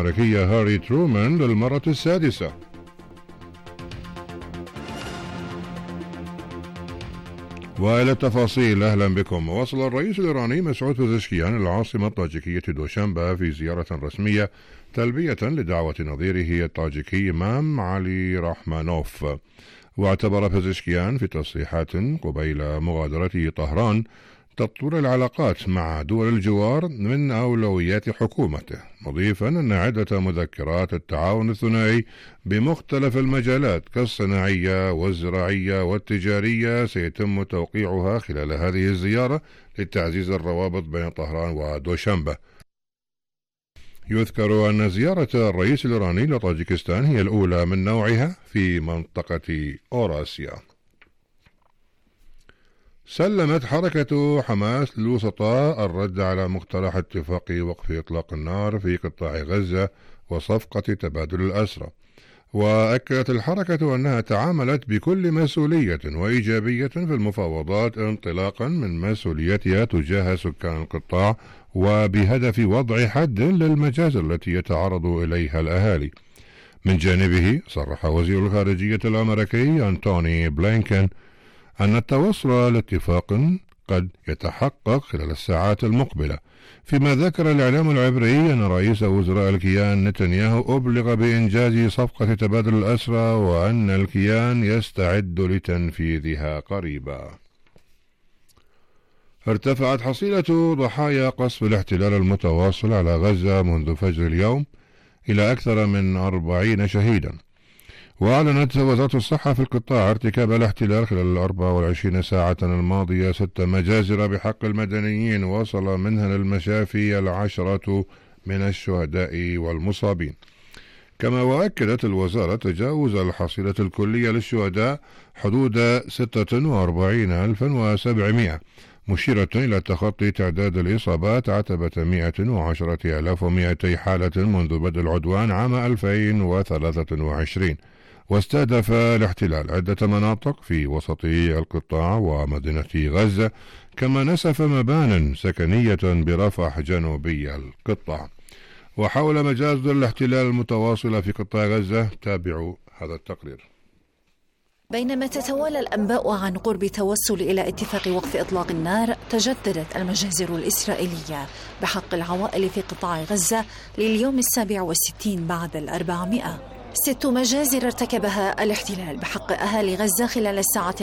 الأمريكي هاري ترومان للمرة السادسة. وإلى التفاصيل، أهلا بكم. وصل الرئيس الإيراني مسعود بزشكيان العاصمة الطاجيكية دوشنبه في زيارة رسمية تلبية لدعوة نظيره الطاجيكي إمام علي رحمانوف. واعتبر بزشكيان في تصريحات قبيل مغادرته طهران تطوير العلاقات مع دول الجوار من أولويات حكومته، مضيفا أن عدة مذكرات التعاون الثنائي بمختلف المجالات كالصناعية والزراعية والتجارية سيتم توقيعها خلال هذه الزيارة لتعزيز الروابط بين طهران ودوشنبه. يذكر أن زيارة الرئيس الإيراني لطاجيكستان هي الأولى من نوعها في منطقة أوراسيا. سلمت حركة حماس للوسطاء الرد على مقترح اتفاق وقف إطلاق النار في قطاع غزة وصفقة تبادل الأسرى، وأكدت الحركة أنها تعاملت بكل مسؤولية وإيجابية في المفاوضات انطلاقا من مسؤوليتها تجاه سكان القطاع وبهدف وضع حد للمجازر التي يتعرض إليها الأهالي. من جانبه صرح وزير الخارجية الأمريكي أنتوني بلينكن أن التوصل لاتفاق قد يتحقق خلال الساعات المقبلة، فيما ذكر الإعلام العبري أن رئيس وزراء الكيان نتنياهو أبلغ بإنجاز صفقة تبادل الأسرى وأن الكيان يستعد لتنفيذها قريبا. ارتفعت حصيلة ضحايا قصف الاحتلال المتواصل على غزة منذ فجر اليوم إلى أكثر من 40 شهيدا. وأعلنت وزارة الصحة في القطاع ارتكاب الاحتلال خلال 24 ساعة الماضية 6 مجازر بحق المدنيين وصل منها للمشافي 10 من الشهداء والمصابين. كما وأكدت الوزارة تجاوز الحصيلة الكلية للشهداء حدود 46,700، مشيرة إلى تخطي تعداد الإصابات عتبة 110,200 حالة منذ بدء العدوان عام 2023. واستهدف الاحتلال عدة مناطق في وسط القطاع ومدينة غزة، كما نسف مبان سكنية برفح جنوبي القطاع. وحول مجازر الاحتلال المتواصلة في قطاع غزة تابعوا هذا التقرير. بينما تتوالى الأنباء عن قرب توصل إلى اتفاق وقف إطلاق النار، تجددت المجازر الإسرائيلية بحق العوائل في قطاع غزة لليوم 67 بعد 400. 6 مجازر ارتكبها الاحتلال بحق أهالي غزة خلال الساعة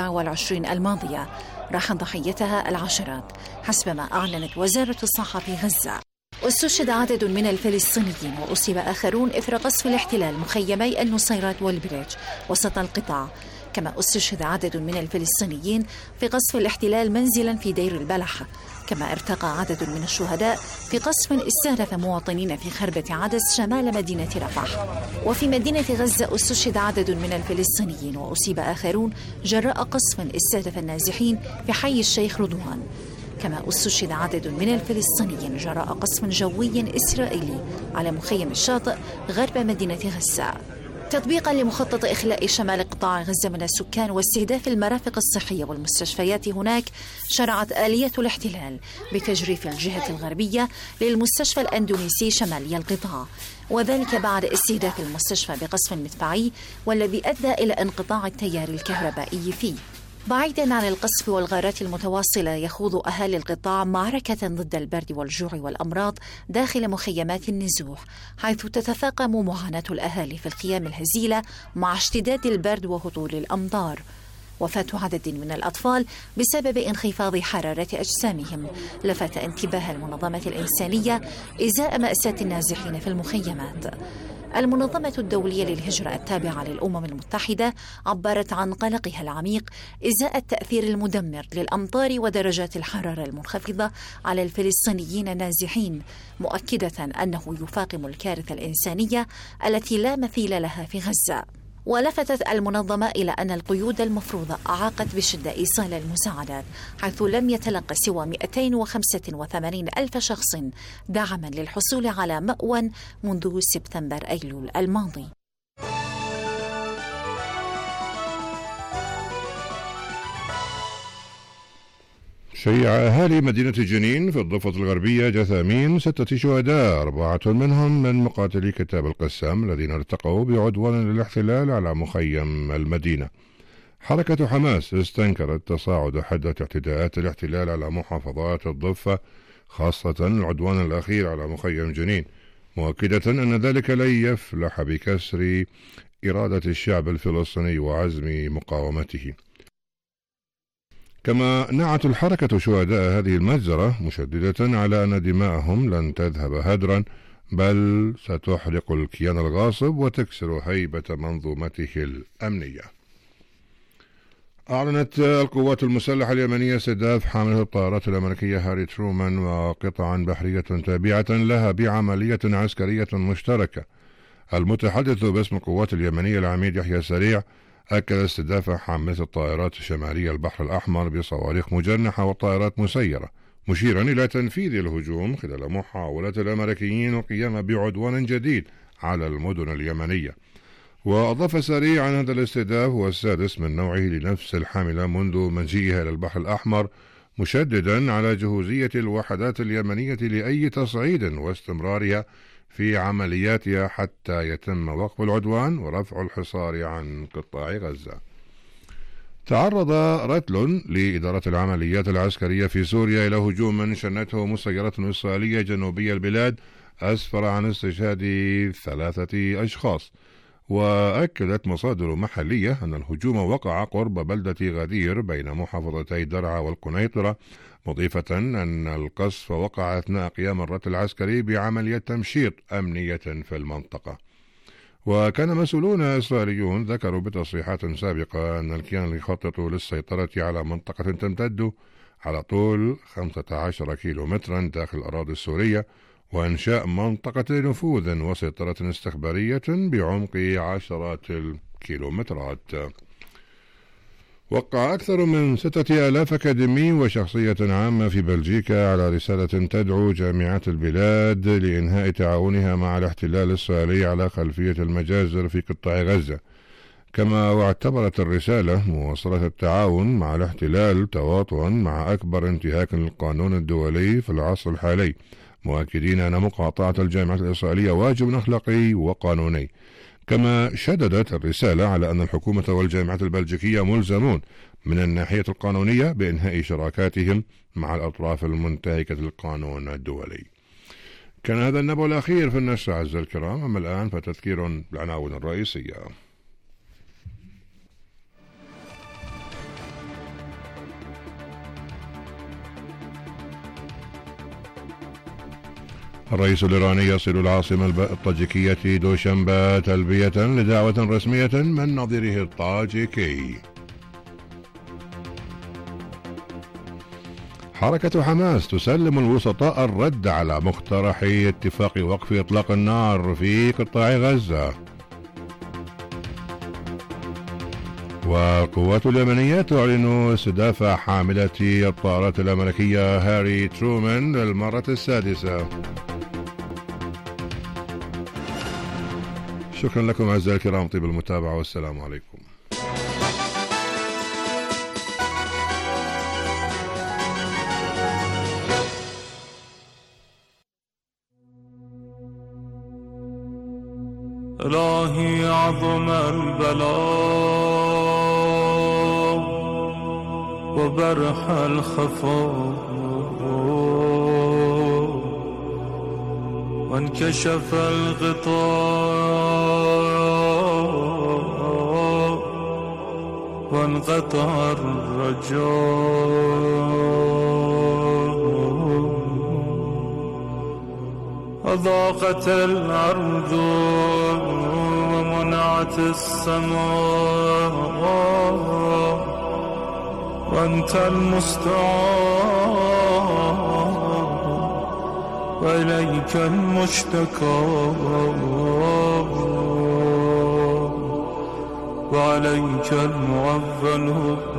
24 الماضية، راح ضحيتها العشرات حسب ما أعلنت وزارة الصحة في غزة. واستشهد عدد من الفلسطينيين وأصيب آخرون إثر قصف الاحتلال مخيمي النصيرات والبريج وسط القطاع. كما استشهد عدد من الفلسطينيين في قصف الاحتلال منزلا في دير البلح. كما ارتقى عدد من الشهداء في قصف استهدف مواطنين في خربة عدس شمال مدينة رفح. وفي مدينة غزة استشهد عدد من الفلسطينيين وأصيب آخرون جراء قصف استهدف النازحين في حي الشيخ رضوان. كما استشهد عدد من الفلسطينيين جراء قصف جوي إسرائيلي على مخيم الشاطئ غرب مدينة غزة. تطبيقا لمخطط إخلاء شمال قطاع غزة من السكان واستهداف المرافق الصحية والمستشفيات هناك، شرعت آلية الاحتلال بتجريف الجهة الغربية للمستشفى الأندونيسي شمالي القطاع، وذلك بعد استهداف المستشفى بقصف مدفعي والذي أدى إلى انقطاع التيار الكهربائي فيه. بعيداً عن القصف والغارات المتواصلة، يخوض أهالي القطاع معركة ضد البرد والجوع والأمراض داخل مخيمات النزوح، حيث تتفاقم معاناة الأهالي في الخيام الهزيلة مع اشتداد البرد وهطول الأمطار. وفاة عدد من الأطفال بسبب انخفاض حرارة أجسامهم لفت انتباه المنظمة الإنسانية إزاء مأساة النازحين في المخيمات. المنظمة الدولية للهجرة التابعة للأمم المتحدة عبرت عن قلقها العميق إزاء التأثير المدمر للأمطار ودرجات الحرارة المنخفضة على الفلسطينيين النازحين، مؤكدة أنه يفاقم الكارثة الإنسانية التي لا مثيل لها في غزة. ولفتت المنظمة إلى أن القيود المفروضة أعاقت بشدة إيصال المساعدات، حيث لم يتلقى سوى 285 ألف شخص دعما للحصول على مأوى منذ سبتمبر أيلول الماضي. شيع أهالي مدينة جنين في الضفة الغربية جثامين 6 شهداء 4 منهم من مقاتلي كتاب القسام الذين ارتقوا بعدوان للاحتلال على مخيم المدينة. حركة حماس استنكرت تصاعد حدة اعتداءات الاحتلال على محافظات الضفة، خاصة العدوان الأخير على مخيم جنين، مؤكدة أن ذلك لن يفلح بكسر إرادة الشعب الفلسطيني وعزم مقاومته. كما نعت الحركة شهداء هذه المجزرة، مشددة على أن دماءهم لن تذهب هدرا، بل ستحرق الكيان الغاصب وتكسر هيبة منظومته الأمنية. أعلنت القوات المسلحة اليمنية استهداف حاملة الطائرات الأمريكية هاري ترومان وقطعا بحرية تابعة لها بعملية عسكرية مشتركة. المتحدث باسم القوات اليمنية العميد يحيى سريع أكد استهداف حاملة الطائرات شمالي البحر الأحمر بصواريخ مجنحة وطائرات مسيرة، مشيرا إلى تنفيذ الهجوم خلال محاولة الأمريكيين القيام بعدوان جديد على المدن اليمنية. وأضاف سريع أن هذا الاستهداف هو السادس من نوعه لنفس الحاملة منذ مجيئها إلى البحر الأحمر، مشددا على جهوزية الوحدات اليمنية لأي تصعيد واستمرارها في عملياتها حتى يتم وقف العدوان ورفع الحصار عن قطاع غزة. تعرض رتل لإدارة العمليات العسكرية في سوريا إلى هجوم شنته مسيرة إسرائيلية جنوبي البلاد أسفر عن استشهاد 3 أشخاص. وأكدت مصادر محلية أن الهجوم وقع قرب بلدة غدير بين محافظتي درعا والقنيطرة، مضيفة أن القصف وقع أثناء قيام الرتل العسكري بعملية تمشيط أمنية في المنطقة. وكان مسؤولون إسرائيليون ذكروا بتصريحات سابقة أن الكيان يخطط للسيطرة على منطقة تمتد على طول 15 كيلومترا داخل الأراضي السورية، وإنشاء منطقة نفوذ وسيطرة استخبارية بعمق 10 الكيلومترات. وقع أكثر من 6000 أكاديمي وشخصية عامة في بلجيكا على رسالة تدعو جامعات البلاد لإنهاء تعاونها مع الاحتلال الإسرائيلي على خلفية المجازر في قطاع غزة. كما واعتبرت الرسالة مواصلة التعاون مع الاحتلال تواطؤا مع أكبر انتهاك للقانون الدولي في العصر الحالي، مؤكدين أن مقاطعة الجامعات الإسرائيلية واجب أخلاقي وقانوني. كما شددت الرسالة على أن الحكومة والجامعات البلجيكية ملزمون من الناحية القانونية بإنهاء شراكاتهم مع الأطراف المنتهكة للقانون الدولي. كان هذا النبأ الأخير في النشر أعزائي الكرام. أما الآن فتذكير بالعناوين الرئيسية. الرئيس الإيراني يصل العاصمة الطاجيكية دوشنبه تلبية لدعوة رسمية من نظيره الطاجيكي. حركة حماس تسلم الوسطاء الرد على مقترح اتفاق وقف إطلاق النار في قطاع غزة. والقوات اليمنية تعلن استهداف حاملة الطائرات الأمريكية هاري ترومان للمرة السادسة. شكرا لكم أعزائي الكرام، طيب المتابعة والسلام عليكم. إلهي عظم البلاء وبرح الخفاء وانكشف الغطاء وانقطع الرجاء وضاقت الأرض ومنعت السماء وأنت المستعان وإليك المشتكى وعليك المعول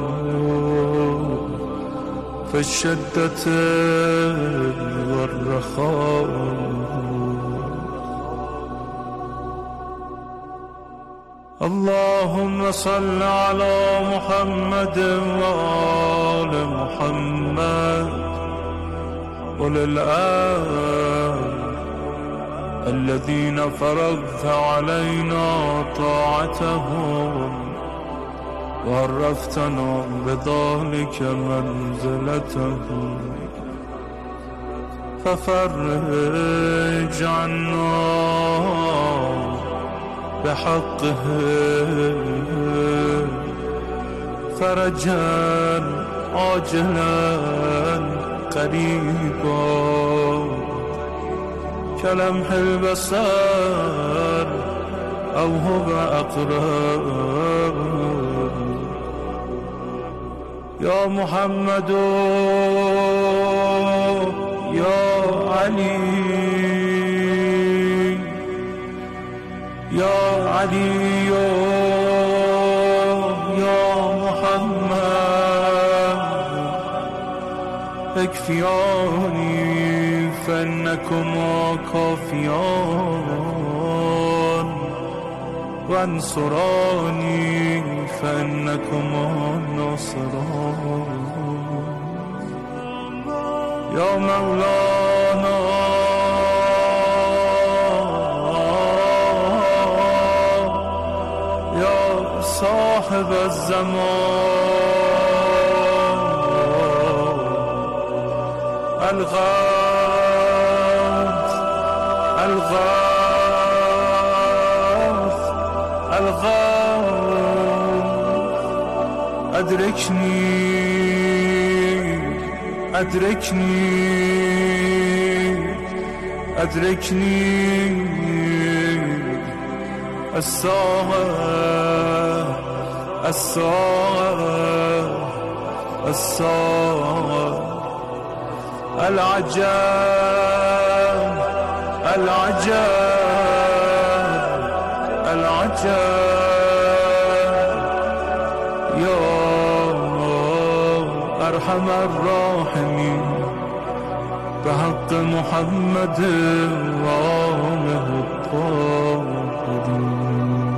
في الشدة والرخاء. اللهم صل على محمد وآل محمد وللآل الذين فرضت علينا طاعتهم وعرفتنا بذلك منزلتهم ففرج عنا بحقه فرجا عاجلا قريبا كلمح البصر أو هو أقرب يا محمد يا علي يا علي يا محمد اكفياني فإنكما كافيان وانصراني فإنكما ناصران يا مولانا يا صاحب الزمان الغاث الغاث الغاث أدركني أدركني أدركني الساعة الساعة الساعة العجاب العجاب العجاب يا أرحم الراحمين بحق محمد وآله الطاهرين.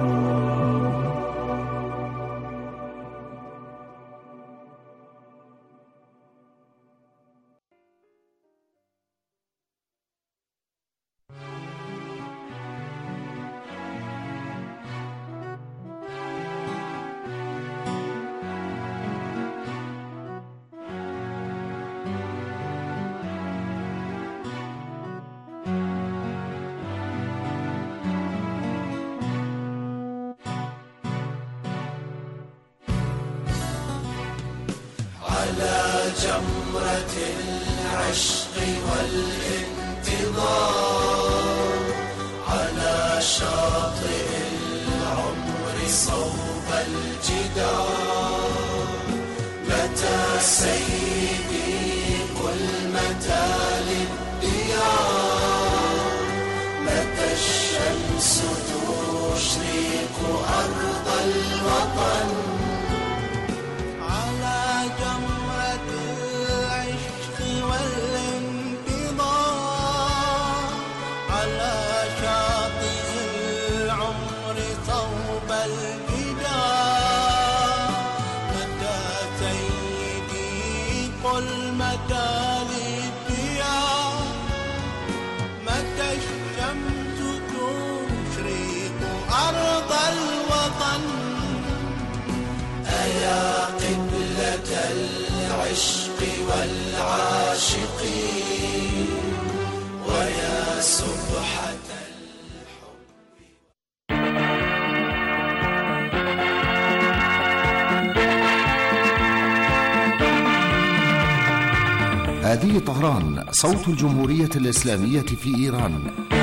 جمرة العشق والانتظار على شاطئ العمر صوب الجدار متى سيدي قل متى للديار متى الشمس تشرق أرض الوطن يا قبلة العشق والعاشقين ويا سبحة الحب. هذه طهران صوت الجمهورية الإسلامية في إيران،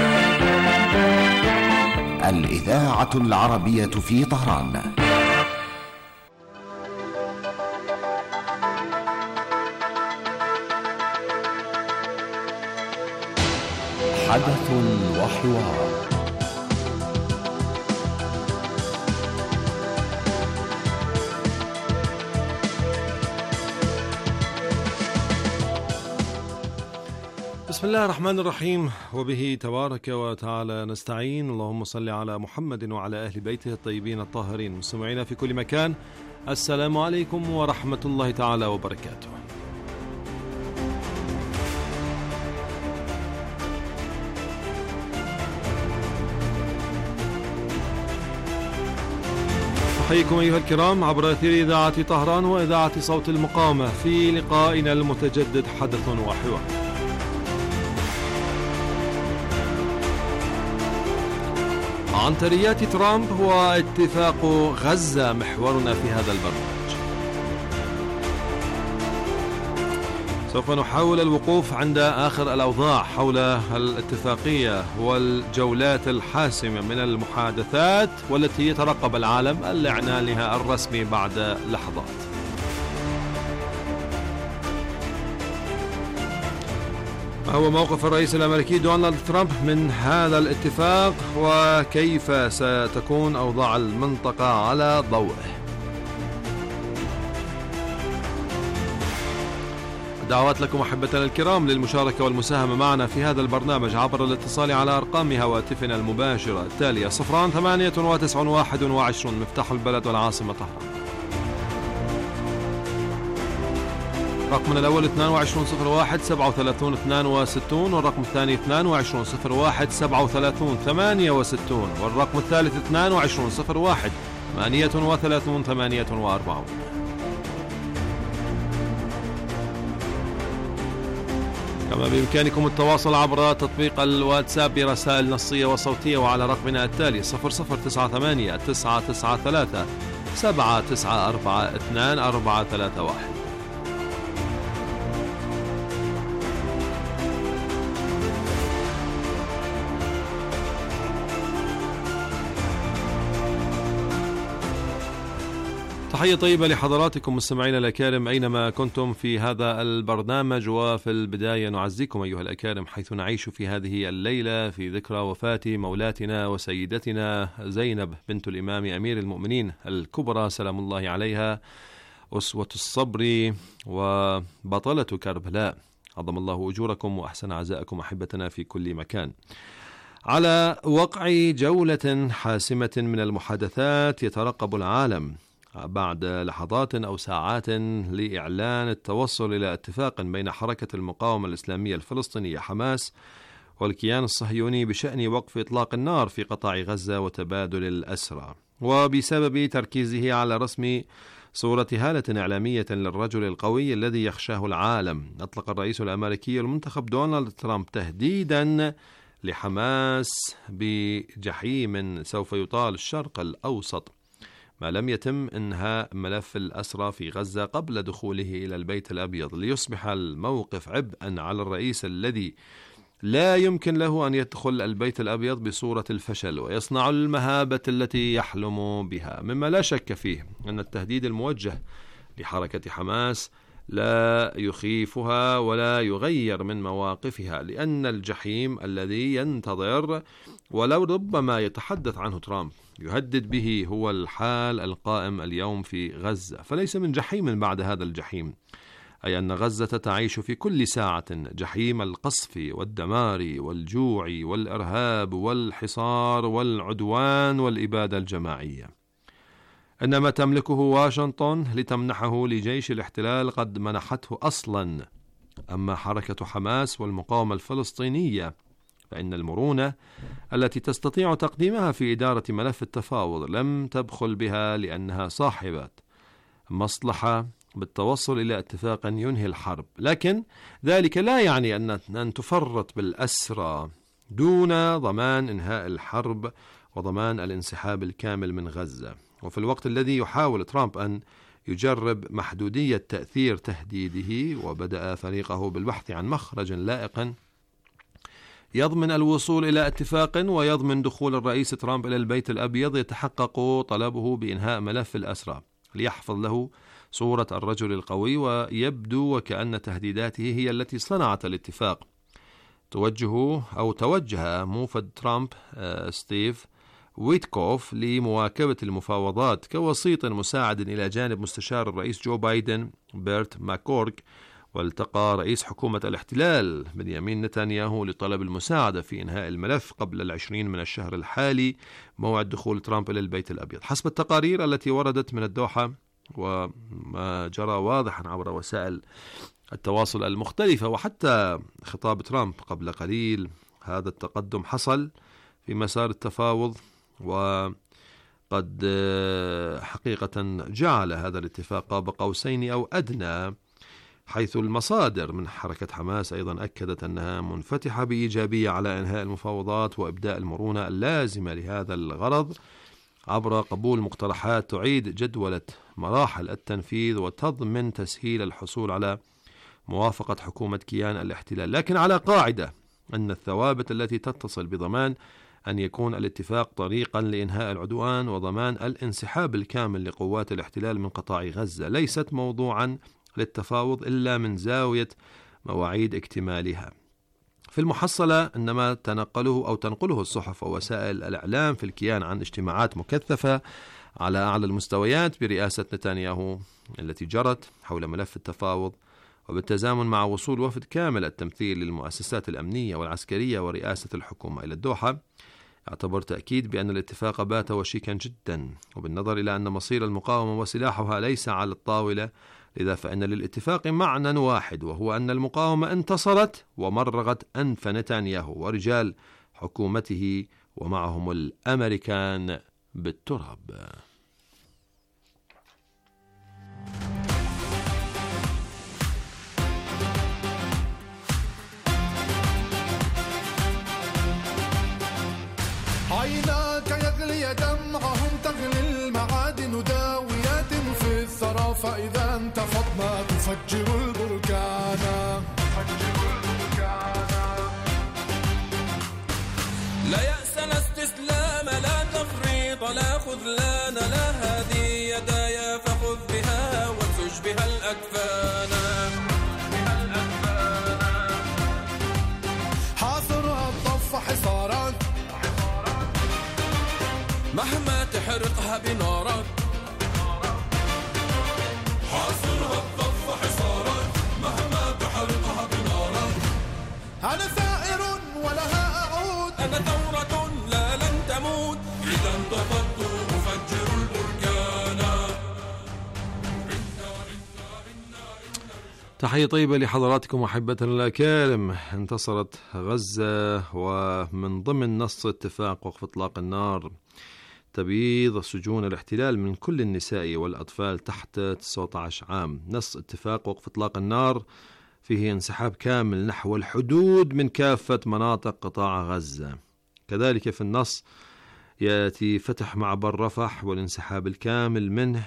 الإذاعة العربية في طهران. حدث وحوار. بسم بسم الله الرحمن الرحيم، وبه تبارك وتعالى نستعين. اللهم صل على محمد وعلى أهل بيته الطيبين الطاهرين. مستمعينا في كل مكان، السلام عليكم ورحمة الله تعالى وبركاته. أحييكم أيها الكرام عبر أثير إذاعة طهران وإذاعة صوت المقاومة في لقائنا المتجدد حدث وحوار. عنتريات ترامب واتفاق غزة محورنا في هذا البرنامج. سوف نحاول الوقوف عند آخر الأوضاع حول الاتفاقية والجولات الحاسمة من المحادثات والتي يترقب العالم لإعلانها الرسمي بعد لحظات. ما هو موقف الرئيس الأمريكي دونالد ترامب من هذا الاتفاق وكيف ستكون أوضاع المنطقة على ضوءه؟ دعوات لكم أحبتنا الكرام للمشاركة والمساهمة معنا في هذا البرنامج عبر الاتصال على أرقام هواتفنا المباشرة التالية: 0891 مفتاح البلد والعاصمة طهران. رقمنا الأول 2201 37 62، والرقم الثاني 2201 37 68، والرقم الثالث 2201 38 48. كما بإمكانكم التواصل عبر تطبيق الواتساب برسائل نصية وصوتية وعلى رقمنا التالي 0098 993 794 2431. تحية طيبة لحضراتكم مستمعينا الأكارم أينما كنتم في هذا البرنامج. وفي البداية نعزيكم أيها الأكارم حيث نعيش في هذه الليلة في ذكرى وفاة مولاتنا وسيدتنا زينب بنت الإمام أمير المؤمنين الكبرى سلام الله عليها، أسوة الصبر وبطلة كربلاء. عظم الله أجوركم وأحسن عزاءكم أحبتنا في كل مكان. على وقع جولة حاسمة من المحادثات يترقب العالم بعد لحظات أو ساعات لإعلان التوصل إلى اتفاق بين حركة المقاومة الإسلامية الفلسطينية حماس والكيان الصهيوني بشأن وقف إطلاق النار في قطاع غزة وتبادل الأسرى. وبسبب تركيزه على رسم صورة هالة إعلامية للرجل القوي الذي يخشاه العالم، أطلق الرئيس الأمريكي المنتخب دونالد ترامب تهديدا لحماس بجحيم سوف يطال الشرق الأوسط ما لم يتم إنهاء ملف الأسرى في غزة قبل دخوله إلى البيت الأبيض، ليصبح الموقف عبئا على الرئيس الذي لا يمكن له أن يدخل البيت الأبيض بصورة الفشل ويصنع المهابة التي يحلم بها. مما لا شك فيه أن التهديد الموجه لحركة حماس لا يخيفها ولا يغير من مواقفها، لأن الجحيم الذي ينتظر ولو ربما يتحدث عنه ترامب يهدد به هو الحال القائم اليوم في غزة، فليس من جحيم بعد هذا الجحيم، أي أن غزة تعيش في كل ساعة جحيم القصف والدمار والجوع والإرهاب والحصار والعدوان والإبادة الجماعية. إنما تملكه واشنطن لتمنحه لجيش الاحتلال قد منحته أصلا. أما حركة حماس والمقاومة الفلسطينية فإن المرونة التي تستطيع تقديمها في إدارة ملف التفاوض لم تبخل بها، لأنها صاحبة مصلحة بالتوصل إلى اتفاق ينهي الحرب. لكن ذلك لا يعني أن تفرط بالأسرى دون ضمان إنهاء الحرب وضمان الانسحاب الكامل من غزة. وفي الوقت الذي يحاول ترامب أن يجرب محدودية تأثير تهديده، وبدأ فريقه بالبحث عن مخرج لائق يضمن الوصول إلى اتفاق ويضمن دخول الرئيس ترامب إلى البيت الأبيض، يتحقق طلبه بإنهاء ملف الأسرى ليحفظ له صورة الرجل القوي، ويبدو وكأن تهديداته هي التي صنعت الاتفاق. توجه موفد ترامب ستيف ويتكوف لمواكبة المفاوضات كوسيط مساعد إلى جانب مستشار الرئيس جو بايدن بيرت ماكورك والتقى رئيس حكومة الاحتلال بنيامين نتنياهو لطلب المساعدة في إنهاء الملف قبل 20 من الشهر الحالي، موعد دخول ترامب إلى البيت الأبيض. حسب التقارير التي وردت من الدوحة وما جرى واضحا عبر وسائل التواصل المختلفة وحتى خطاب ترامب قبل قليل، هذا التقدم حصل في مسار التفاوض، وقد حقيقة جعل هذا الاتفاق قاب قوسين أو أدنى، حيث المصادر من حركة حماس أيضا أكدت أنها منفتحة بإيجابية على إنهاء المفاوضات وإبداء المرونة اللازمة لهذا الغرض عبر قبول مقترحات تعيد جدولة مراحل التنفيذ وتضمن تسهيل الحصول على موافقة حكومة كيان الاحتلال، لكن على قاعدة أن الثوابت التي تتصل بضمان أن يكون الاتفاق طريقا لإنهاء العدوان وضمان الانسحاب الكامل لقوات الاحتلال من قطاع غزة ليست موضوعا للتفاوض إلا من زاوية مواعيد اكتمالها. في المحصلة أن ما تنقله الصحف ووسائل الإعلام في الكيان عن اجتماعات مكثفة على أعلى المستويات برئاسة نتنياهو التي جرت حول ملف التفاوض، وبالتزامن مع وصول وفد كامل التمثيل للمؤسسات الأمنية والعسكرية ورئاسة الحكومة إلى الدوحة، يعتبر تأكيد بأن الاتفاق بات وشيكا جدا، وبالنظر إلى أن مصير المقاومة وسلاحها ليس على الطاولة، لذا فإن للاتفاق معنى واحد، وهو أن المقاومة انتصرت ومرغت أنف نتنياهو ورجال حكومته ومعهم الأمريكان بالتراب. عيناك يغلي دمعهم تغلي المعادن داويات في الثرى، فإذا انتفضنا تفجر البركان. لا يأس لا استسلام لا تفريط لا خذلان، لا هذه يداي فخذ بها واسج بها الأكفان. حاصرها الضف حصارا مهما تحرقها بنارك، حاصرها الضف حصارا مهما تحرقها بنارك. أنا ثائر ولها أعود، أنا ثورة لا لن تموت، إذا انتفضت أفجر البركان. تحية طيبة لحضراتكم أحبتنا الأكارم. انتصرت غزة، ومن ضمن نص اتفاق وقف إطلاق النار تبييض سجون الاحتلال من كل النساء والأطفال تحت 19 عام. نص اتفاق وقف إطلاق النار فيه انسحاب كامل نحو الحدود من كافة مناطق قطاع غزة. كذلك في النص يأتي فتح معبر رفح والانسحاب الكامل منه،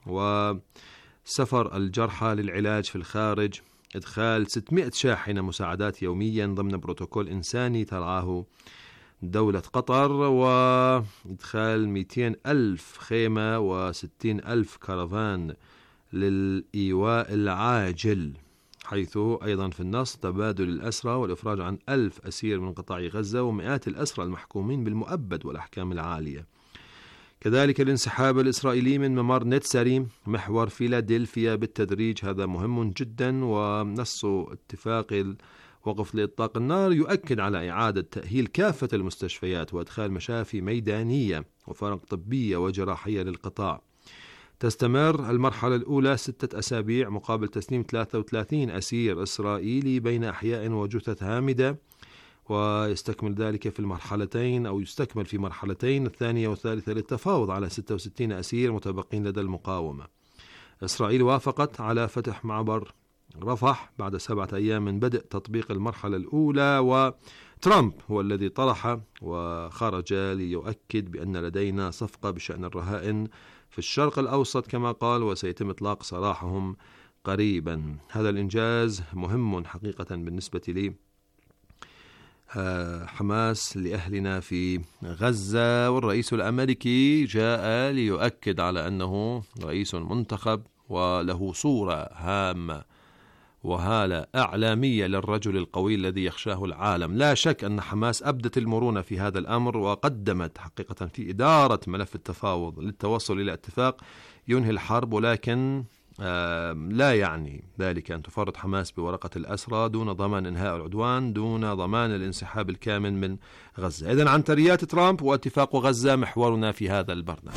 وسفر الجرحى للعلاج في الخارج، إدخال 600 شاحنة مساعدات يوميا ضمن بروتوكول إنساني ترعاه دولة قطر، وإدخال 200,000 خيمة و60,000 كرفان للإيواء العاجل، حيث أيضا في النص تبادل الأسرى والإفراج عن 1000 أسير من قطاع غزة ومئات الأسرى المحكومين بالمؤبد والأحكام العالية. كذلك الانسحاب الإسرائيلي من ممر نتساريم محور فيلادلفيا بالتدريج، هذا مهم جدا. ونص اتفاق وقف لإطلاق النار يؤكد على إعادة تأهيل كافة المستشفيات وإدخال مشافي ميدانية وفرق طبية وجراحية للقطاع. تستمر المرحلة الأولى 6 أسابيع مقابل تسليم 33 أسير إسرائيلي بين أحياء وجثث هامدة، ويستكمل ذلك في المرحلتين أو يستكمل في مرحلتين الثانية والثالثة للتفاوض على 66 أسير متبقين لدى المقاومة. إسرائيل وافقت على فتح معبر رفح بعد 7 أيام من بدء تطبيق المرحلة الأولى، وترامب هو الذي طرح وخرج ليؤكد بأن لدينا صفقة بشأن الرهائن في الشرق الأوسط كما قال، وسيتم إطلاق سراحهم قريبا. هذا الإنجاز مهم حقيقة بالنسبة لي حماس لأهلنا في غزة، والرئيس الأمريكي جاء ليؤكد على أنه رئيس منتخب وله صورة هامة وهالة إعلامية للرجل القوي الذي يخشاه العالم. لا شك أن حماس أبدت المرونة في هذا الأمر، وقدمت حقيقة في إدارة ملف التفاوض للتوصل إلى اتفاق ينهي الحرب، ولكن لا يعني ذلك أن تفرط حماس بورقة الأسرى دون ضمان إنهاء العدوان، دون ضمان الانسحاب الكامل من غزة. إذن عنتريات ترامب واتفاق غزة محورنا في هذا البرنامج.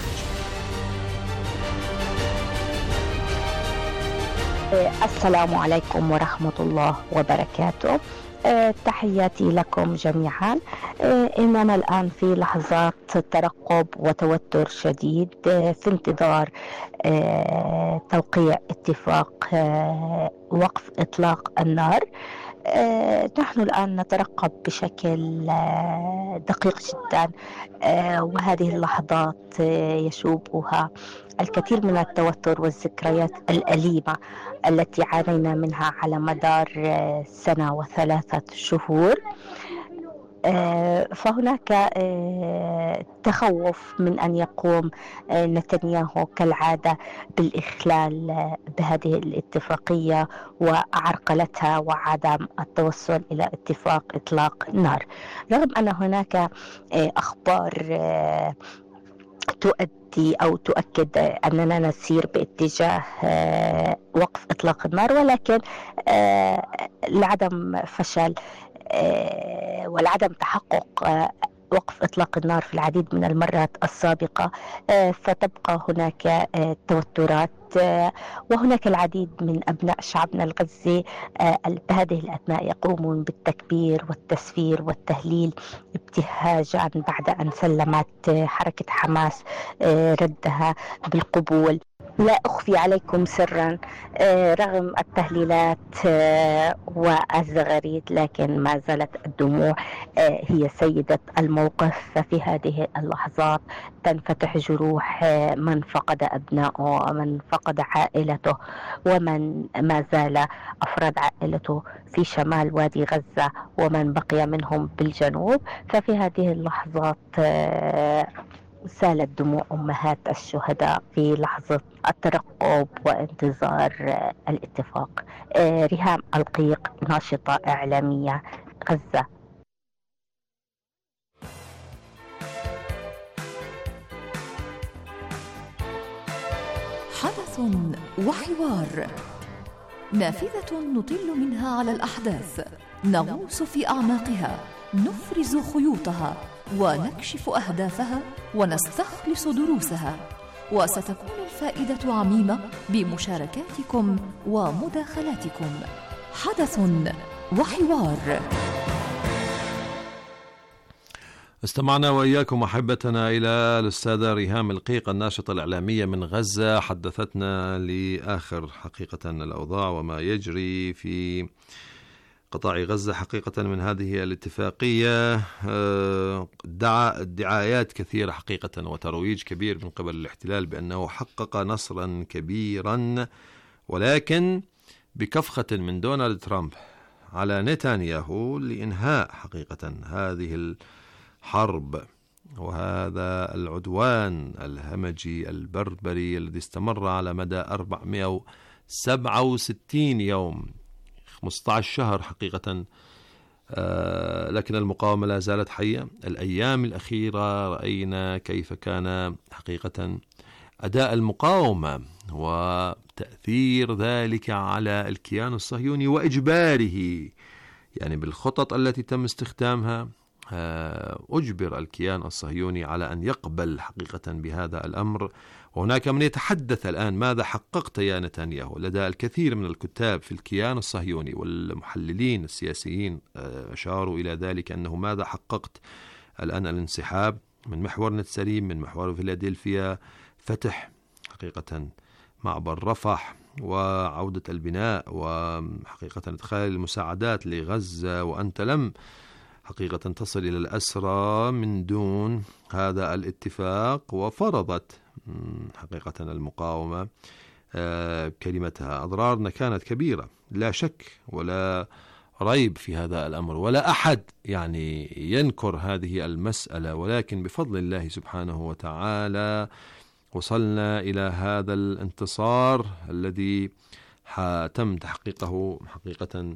السلام عليكم ورحمة الله وبركاته. تحياتي لكم جميعا. إننا الآن في لحظات ترقب وتوتر شديد في انتظار توقيع اتفاق وقف إطلاق النار. نحن الآن نترقب بشكل دقيق جدا، وهذه اللحظات يشوبها الكثير من التوتر والذكريات الأليمة التي عانينا منها على مدار 1 و3 شهور. فهناك تخوف من أن يقوم نتنياهو كالعادة بالإخلال بهذه الاتفاقية وعرقلتها وعدم التوصل إلى اتفاق إطلاق نار، رغم أن هناك أخبار تؤدي أو تؤكد أننا نسير باتجاه وقف إطلاق النار، ولكن لعدم فشل ولعدم تحقق وقف إطلاق النار في العديد من المرات السابقة، فتبقى هناك توترات. وهناك العديد من أبناء شعبنا الغزي بهذه الأثناء يقومون بالتكبير والتسفير والتهليل ابتهاجا بعد أن سلمت حركة حماس ردها بالقبول. لا أخفي عليكم سرا، رغم التهليلات والزغاريد لكن ما زالت الدموع هي سيدة الموقف. ففي هذه اللحظات تنفتح جروح من فقد أبنائه ومن فقد عائلته ومن ما زال أفراد عائلته في شمال وادي غزة ومن بقي منهم بالجنوب. ففي هذه اللحظات سالت دموع أمهات الشهداء في لحظة الترقب وانتظار الاتفاق. ريهام القيق، ناشطة إعلامية، غزة. حدث وحوار، نافذة نطل منها على الأحداث، نغوص في أعماقها، نفرز خيوطها ونكشف أهدافها ونستخلص دروسها، وستكون الفائدة عميمة بمشاركاتكم ومداخلاتكم. حدث وحوار. استمعنا وإياكم أحبتنا إلى الأستاذة ريهام القيق الناشطة الإعلامية من غزة، حدثتنا لآخر حقيقة الأوضاع وما يجري في قطاع غزة حقيقة من هذه الاتفاقية. ادعاءات كثيرة حقيقة وترويج كبير من قبل الاحتلال بأنه حقق نصرا كبيرا، ولكن بكفخة من دونالد ترامب على نتنياهو لإنهاء حقيقة هذه الحرب وهذا العدوان الهمجي البربري الذي استمر على مدى 467 يوم، 15 شهر حقيقة. لكن المقاومة لا زالت حية. الأيام الأخيرة رأينا كيف كان حقيقة أداء المقاومة وتأثير ذلك على الكيان الصهيوني وإجباره، يعني بالخطط التي تم استخدامها أجبر الكيان الصهيوني على أن يقبل حقيقة بهذا الأمر. وهناك من يتحدث الآن ماذا حققت يا نتنياهو؟ لدى الكثير من الكتاب في الكيان الصهيوني والمحللين السياسيين أشاروا إلى ذلك، أنه ماذا حققت الآن؟ الانسحاب من محور نتسليم، من محور فيلادلفيا، فتح حقيقة معبر رفح وعودة البناء وحقيقة إدخال المساعدات لغزة، وأنت لم حقيقة تصل إلى الأسرى من دون هذا الاتفاق. وفرضت حقيقة المقاومة كلمتها. أضرارنا كانت كبيرة لا شك ولا ريب في هذا الأمر، ولا أحد يعني ينكر هذه المسألة، ولكن بفضل الله سبحانه وتعالى وصلنا إلى هذا الانتصار الذي تم تحقيقه حقيقة،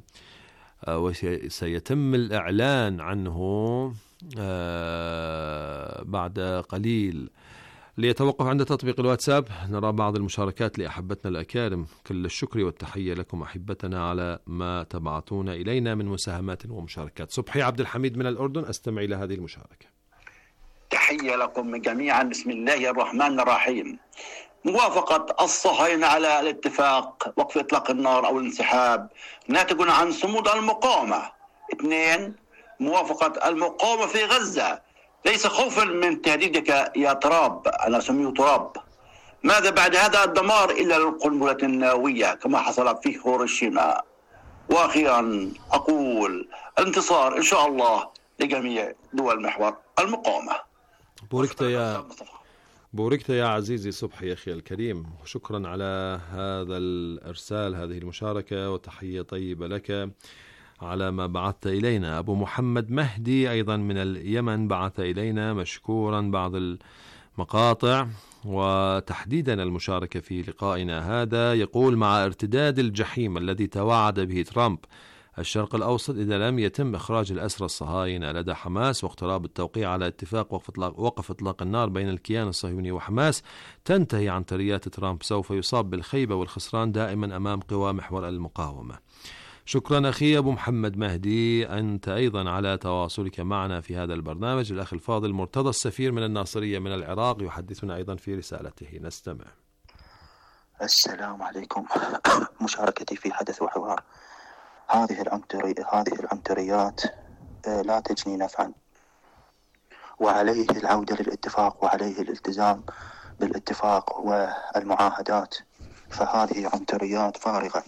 وسيتم الإعلان عنه بعد قليل. ليتوقف عند تطبيق الواتساب. نرى بعض المشاركات لأحبتنا الأكارم. كل الشكر والتحية لكم أحبتنا على ما تبعثون إلينا من مساهمات ومشاركات. صبحي عبد الحميد من الأردن، أستمع إلى هذه المشاركة. تحية لكم جميعا، بسم الله الرحمن الرحيم. موافقة الصهاينة على الاتفاق وقف إطلاق النار أو الانسحاب ناتج عن صمود المقاومة. 2. موافقة المقاومة في غزة ليس خوفا من تهديدك يا تراب، أنا أسميه تراب. ماذا بعد هذا الدمار إلا للقنبلة النووية كما حصل في هيروشيما. وأخيرا أقول الانتصار إن شاء الله لجميع دول محور المقاومة. بوركت يا عزيزي صبحي أخي الكريم، وشكرا على هذا الإرسال، هذه المشاركة، وتحية طيبة لك على ما بعثت إلينا. أبو محمد مهدي أيضا من اليمن بعث إلينا مشكورا بعض المقاطع وتحديدا المشاركة في لقائنا هذا. يقول: مع ارتداد الجحيم الذي توعد به ترامب الشرق الأوسط إذا لم يتم إخراج الأسرى الصهاينة لدى حماس واقتراب التوقيع على اتفاق وقف إطلاق النار بين الكيان الصهيوني وحماس تنتهي عنتريات ترامب سوف يصاب بالخيبة والخسران دائما أمام قوى محور المقاومة. شكرا أخي أبو محمد مهدي أنت أيضا على تواصلك معنا في هذا البرنامج. الأخ الفاضل مرتضى السفير من الناصرية من العراق يحدثنا أيضا في رسالته، نستمع. السلام عليكم. مشاركتي في حدث وحوار. هذه العنتريات لا تجني نفعا، وعليه العودة للاتفاق وعليه الالتزام بالاتفاق والمعاهدات. فهذه عنتريات فارغة،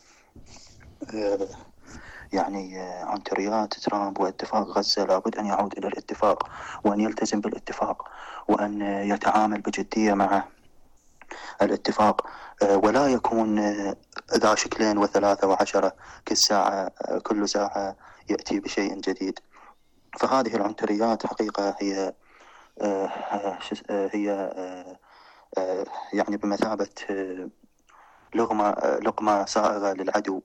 يعني عنتريات ترامب واتفاق غزة لابد أن يعود إلى الاتفاق وأن يلتزم بالاتفاق وأن يتعامل بجدية مع الاتفاق، ولا يكون ذا شكلين وثلاثة وعشرة كل ساعة يأتي بشيء جديد. فهذه العنتريات حقيقة هي يعني بمثابة لقمة سائغة للعدو،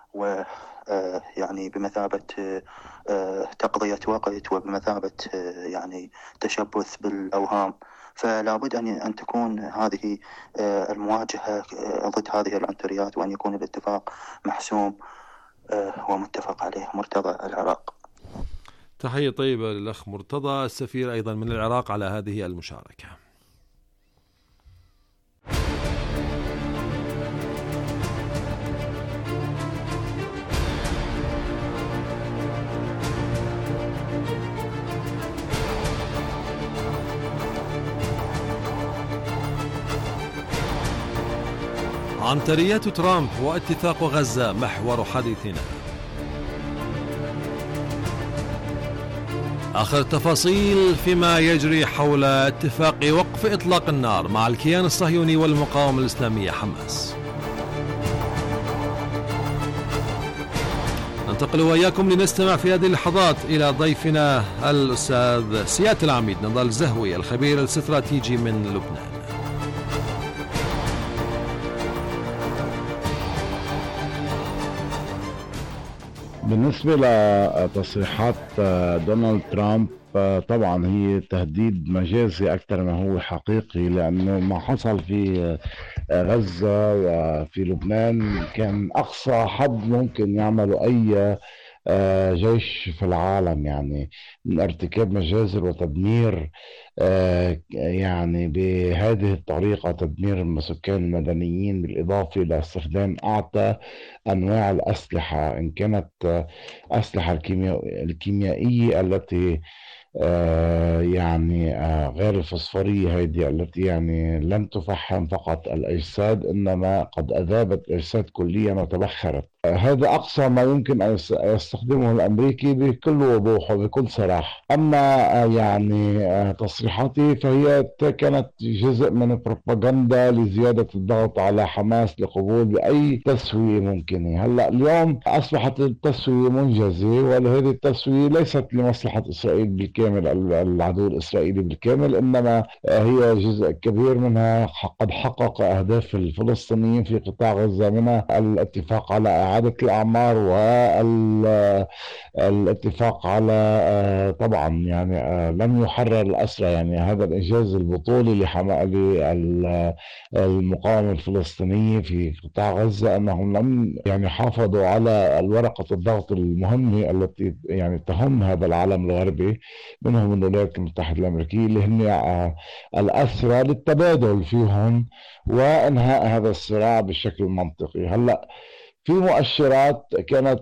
ويعني بمثابة تقضية وقت، وبمثابة يعني تشبث بالأوهام. فلا بد أن تكون هذه المواجهة ضد هذه العنتريات، وأن يكون الاتفاق محسوم ومتفق عليه. مرتضى العراق. تحية طيبة للأخ مرتضى السفير أيضا من العراق على هذه المشاركة. عنتريات ترامب واتفاق غزة محور حديثنا. آخر التفاصيل فيما يجري حول اتفاق وقف إطلاق النار مع الكيان الصهيوني والمقاومة الإسلامية حماس. ننتقل وإياكم لنستمع في هذه اللحظات إلى ضيفنا الأستاذ سيادة العميد نضال زهوي الخبير الاستراتيجي من لبنان. بالنسبة لتصريحات دونالد ترامب، طبعا هي تهديد مجازي أكثر ما هو حقيقي، لأنه ما حصل في غزة وفي لبنان كان أقصى حد ممكن يعمله أي جيش في العالم، يعني من ارتكاب مجازر وتدمير يعني بهذه الطريقة، تدمير سكان المدنيين، بالإضافة إلى استخدام أعتى أنواع الأسلحة، إن كانت أسلحة الكيميائية التي يعني غير الفوسفورية، هذه التي يعني لم تفحم فقط الأجساد إنما قد أذابت الأجساد كليا وتبخرت. هذا أقصى ما يمكن أن يستخدمه الأمريكي بكل وضوح وبكل صراحة. أما يعني تصريحاتي فهي كانت جزء من البروباغندا لزيادة الضغط على حماس لقبول بأي تسوية ممكنة. هلأ اليوم أصبحت التسوية منجزة، وهذه التسوية ليست لمصلحة إسرائيل بالكامل، العدو الإسرائيلي بالكامل، إنما هي جزء كبير منها قد حقق أهداف الفلسطينيين في قطاع غزة، منها الاتفاق على إعادة الأعمار والاتفاق على طبعا يعني لم يحرر الأسرى. يعني هذا الإنجاز البطولي للمقاومة الفلسطينية في قطاع غزة، أنهم لم يعني حافظوا على ورقة الضغط المهمة التي يعني تهم هذا العالم الغربي، منهم الولايات المتحدة الأمريكية، اللي هن الأسرى للتبادل فيهم وإنهاء هذا الصراع بشكل منطقي. هلأ في مؤشرات كانت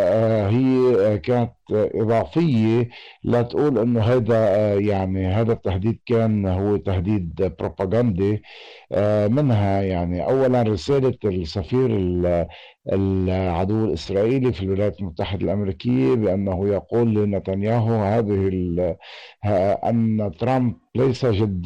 إضافية لا تقول إنه هذا يعني هذا التهديد كان هو تهديد بروباغندي. منها يعني أولا رسالة السفير العدو الإسرائيلي في الولايات المتحدة الأمريكية بأنه يقول لنتنياهو أن ترامب ليس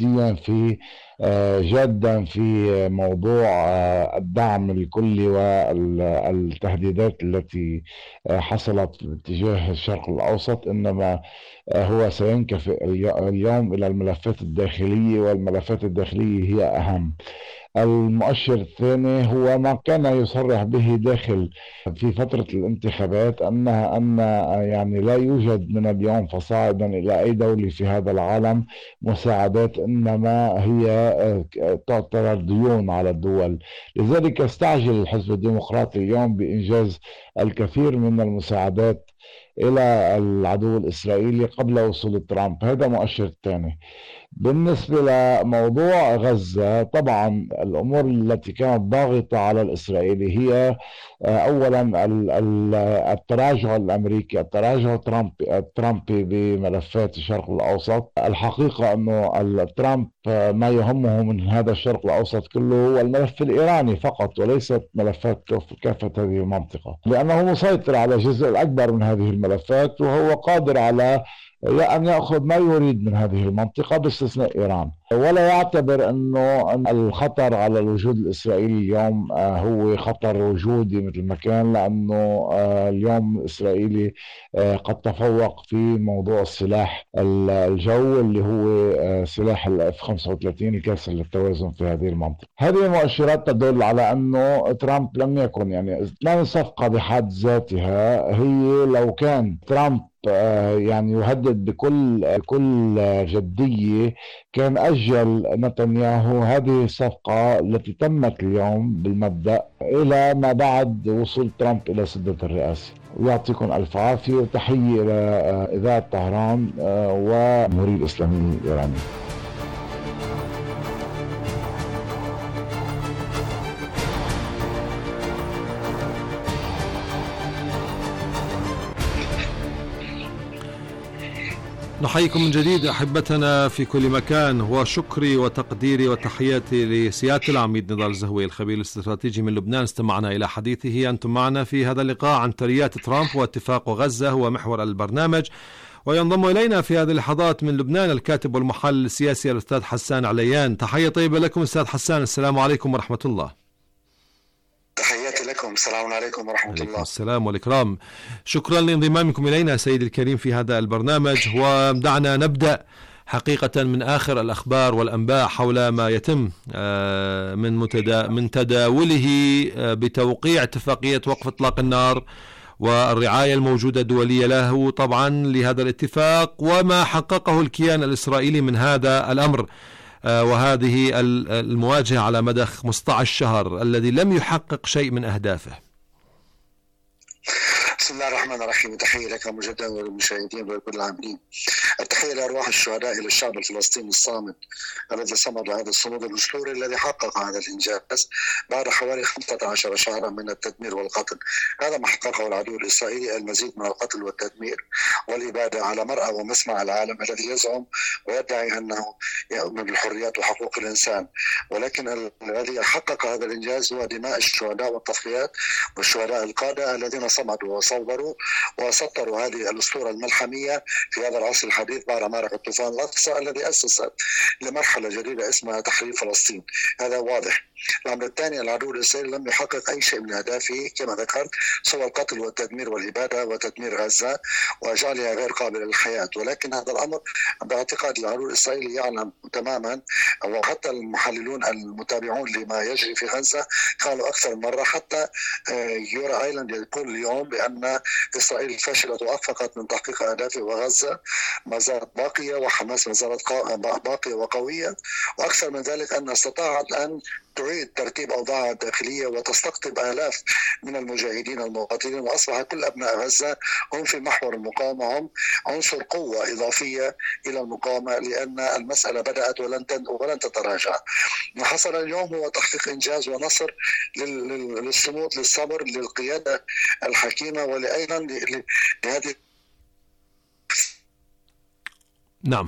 جادا في موضوع الدعم الكلي والتهديدات التي حصلت باتجاه الشرق الأوسط، إنما هو سينكفئ اليوم إلى الملفات الداخلية، والملفات الداخلية هي أهم. المؤشر الثاني هو ما كان يصرح به داخل في فترة الانتخابات أن يعني لا يوجد من اليوم فصاعدا إلى أي دولة في هذا العالم مساعدات، إنما هي تعتبر ديون على الدول. لذلك استعجل الحزب الديمقراطي اليوم بإنجاز الكثير من المساعدات إلى العدو الإسرائيلي قبل وصول ترامب. هذا مؤشر ثاني. بالنسبة لموضوع غزة، طبعا الأمور التي كانت ضاغطة على الإسرائيلي هي أولا التراجع الأمريكي، التراجع الترامبي بملفات الشرق الأوسط. الحقيقة أنه ترامب ما يهمه من هذا الشرق الأوسط كله هو الملف الإيراني فقط، وليست ملفات كافة هذه المنطقة، لأنه مسيطر على جزء الأكبر من هذه الملفات، وهو قادر على أن يأخذ ما يريد من هذه المنطقة باستثناء إيران. ولا يعتبر أنه الخطر على الوجود الإسرائيلي اليوم هو خطر وجودي مثل ما كان، لأنه اليوم الإسرائيلي قد تفوق في موضوع السلاح الجو اللي هو سلاح F-35 الكاسر للتوازن في هذه المنطقة. هذه المؤشرات تدل على أنه ترامب لم يكن يعني الصفقة بحد ذاتها. هي لو كان ترامب يعني يهدد بكل جدية كان أجل نتنياهو هذه الصفقة التي تمت اليوم بالمبدأ إلى ما بعد وصول ترامب إلى سدة الرئاسة. ويعطيكم ألف عافية، وتحية إلى إذاعة طهران وجمهورية الإسلامية الإيرانية. نحييكم من جديد أحبتنا في كل مكان، وشكري وتقديري وتحياتي لسيادة العميد نضال الزهوي الخبير الاستراتيجي من لبنان. استمعنا إلى حديثه. أنتم معنا في هذا اللقاء عن تريات ترامب واتفاق غزة، هو محور البرنامج. وينضم إلينا في هذه اللحظات من لبنان الكاتب والمحلل السياسي الأستاذ حسان عليان. تحية طيبة لكم أستاذ حسان، السلام عليكم ورحمة الله. تحياتي لكم، السلام عليكم ورحمة الله. السلام والإكرام. شكرا لانضمامكم إلينا سيدي الكريم في هذا البرنامج. ودعنا نبدأ حقيقة من آخر الأخبار والأنباء حول ما يتم من تداوله بتوقيع اتفاقية وقف إطلاق النار والرعاية الموجودة الدولية له طبعا لهذا الاتفاق، وما حققه الكيان الإسرائيلي من هذا الأمر، وهذه المواجهة على مدى 15 شهر الذي لم يحقق شيء من أهدافه. بسم الله الرحمن الرحيم. تحية لك مجددا وللمشاهدين ولكل العاملين. التحية لأرواح الشهداء، إلى الشعب الفلسطيني الصامد الذي صمد هذا الصمود الأسطوري الذي حقق هذا الإنجاز بعد حوالي 15 شهرا من التدمير والقتل. هذا ما حققه العدو الإسرائيلي، المزيد من القتل والتدمير والإبادة على مرأى ومسمع العالم الذي يزعم ويدعي أنه يؤمن بالحريات وحقوق الإنسان، ولكن الذي حقق هذا الإنجاز هو دماء الشهداء والتضحيات والشهداء القادة الذين صمدوا صوروا وسطروا هذه الأسطورة الملحمية في هذا العصر الحديث بعد معركة طوفان الأقصى الذي أسست لمرحلة جديدة اسمها تحرير فلسطين. هذا واضح. الأمر الثاني، العدو الإسرائيلي لم يحقق أي شيء من أهدافه كما ذكرت، سوى القتل والتدمير والإبادة وتدمير غزة وجعلها غير قابلة للحياة. ولكن هذا الأمر باعتقاد العدو الإسرائيلي يعلم تماما، وحتى المحللون المتابعون لما يجري في غزة قالوا أكثر من مرة، حتى يورا آيلاند يقول اليوم بأن إسرائيل فشلت وأخفقت من تحقيق أهدافه، وغزة ما زالت باقية وحماس ما زالت باقية وقوية. وأكثر من ذلك أن استطاعت أن تعيد ترتيب أوضاعها الداخلية وتستقطب آلاف من المجاهدين المقاتلين، وأصبح كل أبناء غزة هم في محور المقاومة، هم عنصر قوة إضافية إلى المقاومة، لأن المسألة بدأت ولن تتراجع. ما حصل اليوم هو تحقيق إنجاز ونصر للصمود، للصبر، للقيادة الحكيمة، وأيضا لهذه نعم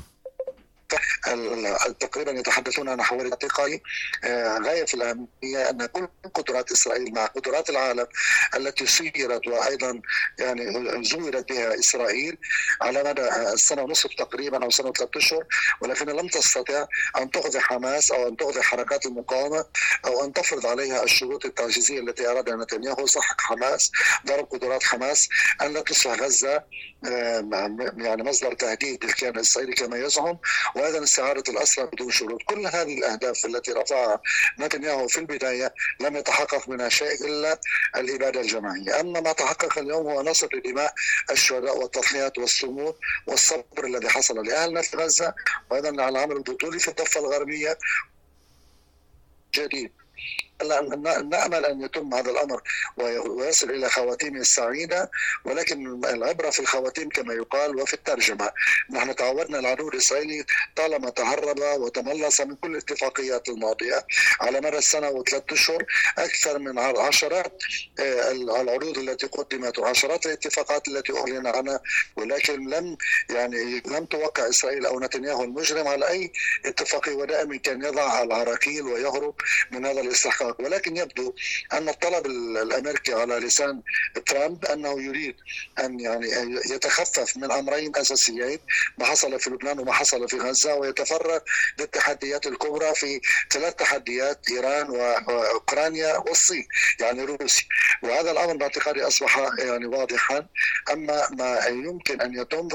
تقريبا يتحدثون عن حوالي اعتقالي غاية في الأهمية أن كل قدرات إسرائيل مع قدرات العالم التي سيرت وأيضا يعني زورت بها إسرائيل على مدى السنة ونصف تقريبا أو سنة 3 أشهر، ولكن لم تستطع أن تخضع حماس أو أن تخضع حركات المقاومة أو أن تفرض عليها الشروط التعجيزية التي أرادها نتنياهو. سحق حماس، ضرب قدرات حماس، أن لا تصبح غزة يعني مصدر تهديد للكيان الإسرائيلي كما يزعم، وأيضا استعادة الأسرى بدون شروط. كل هذه الأهداف التي رفعها نتنياهو في البداية لم يتحقق منها شيء إلا الإبادة الجماعية. أما ما تحقق اليوم هو نصر لدماء الشهداء والتضحيات والصمود والصبر الذي حصل لأهلنا في غزة، وأيضا على العمل البطولي في الضفة الغربية جديد. نأمل أن يتم هذا الأمر ويصل إلى خواتيمه السعيدة، ولكن العبرة في الخواتيم كما يقال وفي الترجمة. نحن تعودنا العدو الإسرائيلي طالما تهرب وتملص من كل الاتفاقيات الماضية على مدى السنة و3 أشهر، أكثر من عشرات العروض التي قدمت وعشرات الاتفاقات التي أعلن عنها، ولكن لم توقع إسرائيل أو نتنياهو المجرم على أي اتفاقية، ودائما كان يضع العراقيل ويهرب من هذا الاستحقاق. ولكن يبدو أن الطلب الأمريكي على لسان ترامب أنه يريد أن يتخفف من أمرين أساسيين، ما حصل في لبنان وما حصل في غزة، ويتفرغ للتحديات الكبرى في 3 تحديات: إيران وأوكرانيا والصين يعني روسيا. وهذا الأمر باعتقادي أصبح واضحا. أما ما يمكن أن يتم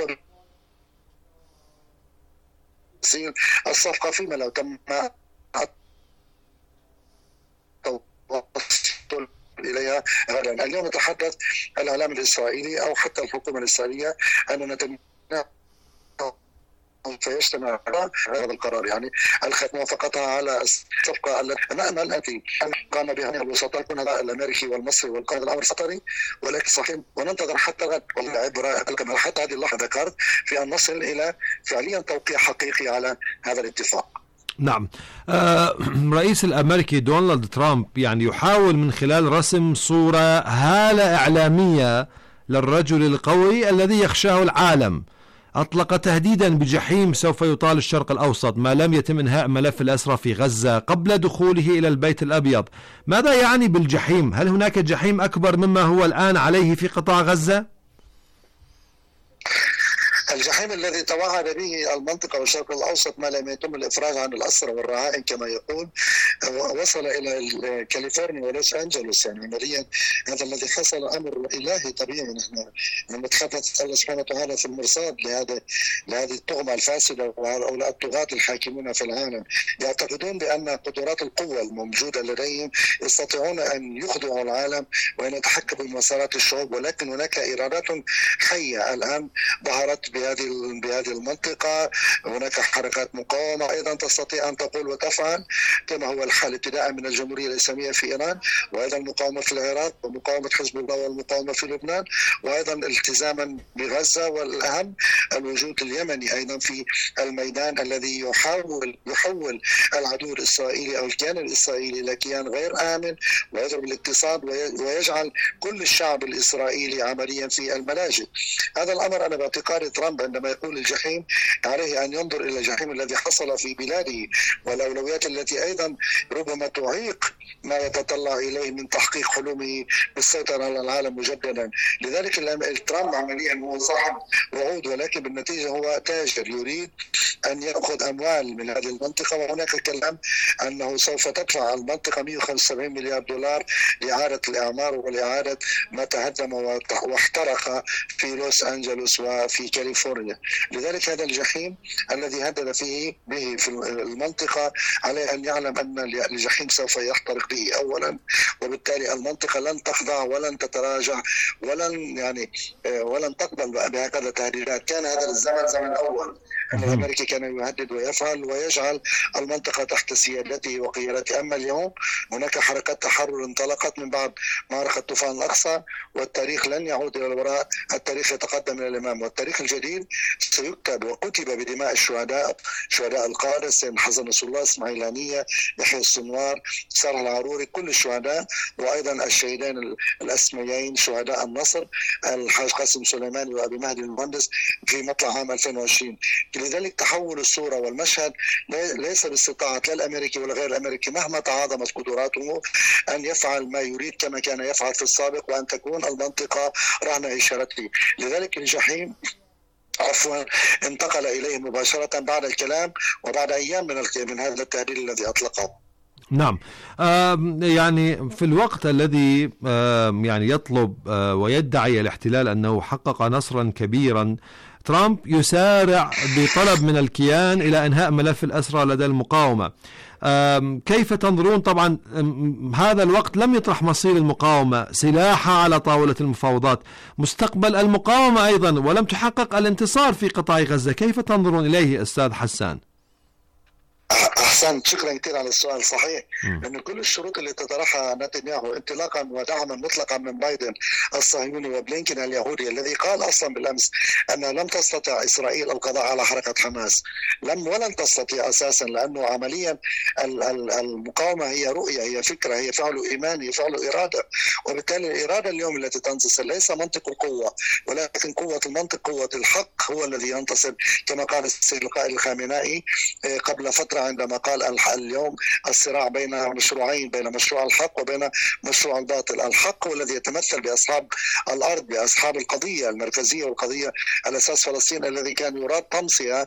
الصفقة فيما لو تم توصل إليها غدا. اليوم يتحدث الإعلام الإسرائيلي أو حتى الحكومة الإسرائيلية أن نتنياهو فيجتمع هذا القرار الخط موافقتها على الصفقة التي نأمل التي قام بها الوسطاء يكون هذا الأمريكي والمصري والقائد الأمر سطري، ولكن صحيح وننتظر حتى غد. والعبرة حتى هذه اللحظة ذكرت في أن نصل إلى فعليا توقيع حقيقي على هذا الاتفاق. نعم. الرئيس الأمريكي دونالد ترامب يحاول من خلال رسم صورة هالة إعلامية للرجل القوي الذي يخشاه العالم. أطلق تهديدا بجحيم سوف يطال الشرق الأوسط ما لم يتم إنهاء ملف الأسرى في غزة قبل دخوله إلى البيت الأبيض. ماذا يعني بالجحيم؟ هل هناك جحيم أكبر مما هو الآن عليه في قطاع غزة؟ الجحيم الذي توعد به المنطقة والشرق الأوسط ما لم يتم الإفراج عن الأسرى والرهائن كما يقول، وصل إلى كاليفورنيا ولوس أنجلوس. عمليا هذا الذي حصل أمر إلهي طبيعي. نحن نتحدث الله سبحانه وتعالى في المرصاد لهذه التهمة الفاسدة وهؤلاء الطغاة الحاكمون في العالم. يعتقدون بأن قدرات القوة الموجودة لديهم يستطيعون أن يخضعوا العالم وأن يتحكموا بمسارات الشعوب، ولكن هناك إرادات حية الآن ظهرت بهذه المنطقة. هناك حركات مقاومة أيضا تستطيع أن تقول وتفعل كما هو الحال، ابتداء من الجمهورية الإسلامية في إيران، وأيضا المقاومة في العراق، ومقاومة حزب الله والمقاومة في لبنان، وأيضا التزاما بغزة، والأهم الوجود اليمني أيضا في الميدان الذي يحول العدو الإسرائيلي أو الكيان الإسرائيلي إلى كيان غير آمن، ويضرب الاقتصاد ويجعل كل الشعب الإسرائيلي عمليا في الملاجئ. هذا الأمر أنا باعتقادي ترامب ترامب عندما يقول الجحيم عليه أن ينظر إلى الجحيم الذي حصل في بلاده والأولويات التي أيضا ربما تعيق ما يتطلع إليه من تحقيق حلمه بالسيطرة على العالم مجددا. لذلك ترامب عمليا هو صاحب وعود، ولكن بالنتيجة هو تاجر يريد أن يأخذ أموال من هذه المنطقة. وهناك كلام أنه سوف تدفع المنطقة 175 مليار دولار لإعادة الإعمار ولإعادة ما تهدم واحترق في لوس أنجلوس وفي كاليفورنيا. لذلك هذا الجحيم الذي هدد فيه به في المنطقة عليه أن يعلم أن الجحيم سوف يحترق به أولا، وبالتالي المنطقة لن تخضع ولن تتراجع ولن تقبل بهكذا تهديدات. كان هذا الزمن زمن أول أن الأمريكي كان يهدد ويفعل ويجعل المنطقة تحت سيادته وقيادته. أما اليوم هناك حركات تحرر انطلقت من بعد معركة طوفان الأقصى، والتاريخ لن يعود إلى الوراء، التاريخ يتقدم إلى الأمام، والتاريخ الجديد سيكتب وكتب بدماء الشهداء، شهداء القادة سيد حسن نصر الله، اسماعيل هنية، يحيى السنوار، سارة العروري، كل الشهداء، وأيضا الشهيدين الأسميين شهداء النصر الحاج قاسم سليماني وأبي مهدي المهندس في مطلع عام 2020. لذلك تحول الصورة والمشهد ليس باستطاعة لا الأمريكي ولا غير الأمريكي مهما تعاظمت قدراته أن يفعل ما يريد كما كان يفعل في السابق، وأن تكون المنطقة رهن إشارته. لذلك الجحيم انتقل إليه مباشرة بعد الكلام وبعد أيام من هذا التهديد الذي أطلقه. نعم. يعني في الوقت الذي يعني يطلب ويدعي الاحتلال أنه حقق نصرا كبيرا، ترامب يسارع بطلب من الكيان إلى إنهاء ملف الأسرى لدى المقاومة. كيف تنظرون؟ طبعا هذا الوقت لم يطرح مصير المقاومة سلاحها على طاولة المفاوضات، مستقبل المقاومة أيضا، ولم تحقق الانتصار في قطاع غزة. كيف تنظرون إليه أستاذ حسان؟ أحسنت، شكرا كثير على السؤال. صحيح أن كل الشروط اللي تطرحها نتنياهو انطلاقا ودعما مطلقا من بايدن الصهيوني وبلينكن اليهودي الذي قال أصلا بالأمس أن لم تستطع إسرائيل القضاء على حركة حماس، ولن تستطيع أساسا، لأنه عمليا المقاومة هي رؤية، هي فكرة، هي فعل إيمان، هي فعل إرادة. وبالتالي الإرادة اليوم التي تنتصر ليس منطق القوة، ولكن قوة المنطق، قوة الحق هو الذي ينتصر، كما قال السيد القائد الخامنائي قبل فترة عندما قال اليوم الصراع بين مشروعين، بين مشروع الحق وبين مشروع الباطل. الحق هو الذي يتمثل بأصحاب الأرض، بأصحاب القضية المركزية والقضية على أساس فلسطين الذي كان يراد طمسها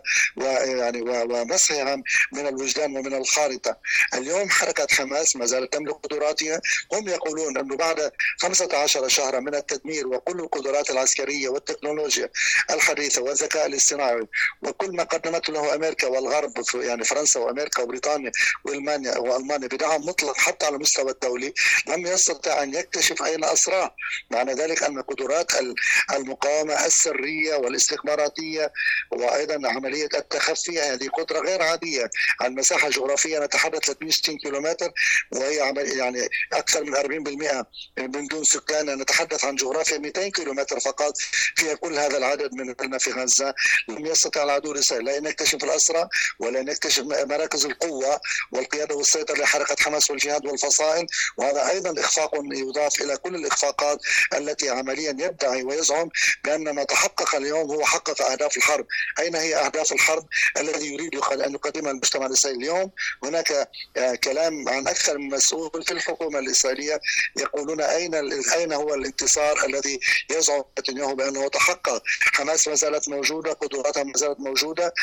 ومسحها من الوجدان ومن الخارطة. اليوم حركة حماس ما زالت تملك قدراتها. هم يقولون أنه بعد 15 شهرا من التدمير وكل القدرات العسكرية والتكنولوجيا الحديثة والذكاء الاصطناعي وكل ما قدمته له أمريكا والغرب، يعني فرنسا وأمريكا وبريطانيا وألمانيا بدعم مطلق حتى على المستوى الدولي، لم يستطع أن يكتشف أين أسراه. معنى ذلك أن قدرات المقاومة السرية والاستخباراتية وأيضا عملية التخفي هذه قدرة غير عادية. عن مساحة جغرافية نتحدث 360 كيلومتر، وهي يعني أكثر من 40% من دون سكان. نتحدث عن جغرافيا 200 كيلومتر فقط فيها كل هذا العدد من في غزة. لم يستطع العدو لا أن يكتشف الأسرى ولا أن يكتشف مراكز القوة والقيادة والسيطرة لحركة حماس والجهاد والفصائل. وهذا أيضا إخفاق يضاف إلى كل الإخفاقات التي عمليا يدعي ويزعم بأن ما تحقق اليوم هو حقق أهداف الحرب. أين هي أهداف الحرب الذي يريد أن يقدمها المجتمع الإسرائيلي اليوم؟ هناك كلام عن أكثر من مسؤول في الحكومة الإسرائيلية يقولون أين هو الانتصار الذي يزعم نتنياهو بأنه تحقق. حماس ما زالت موجودة، قدراتها ما زالت موجودة،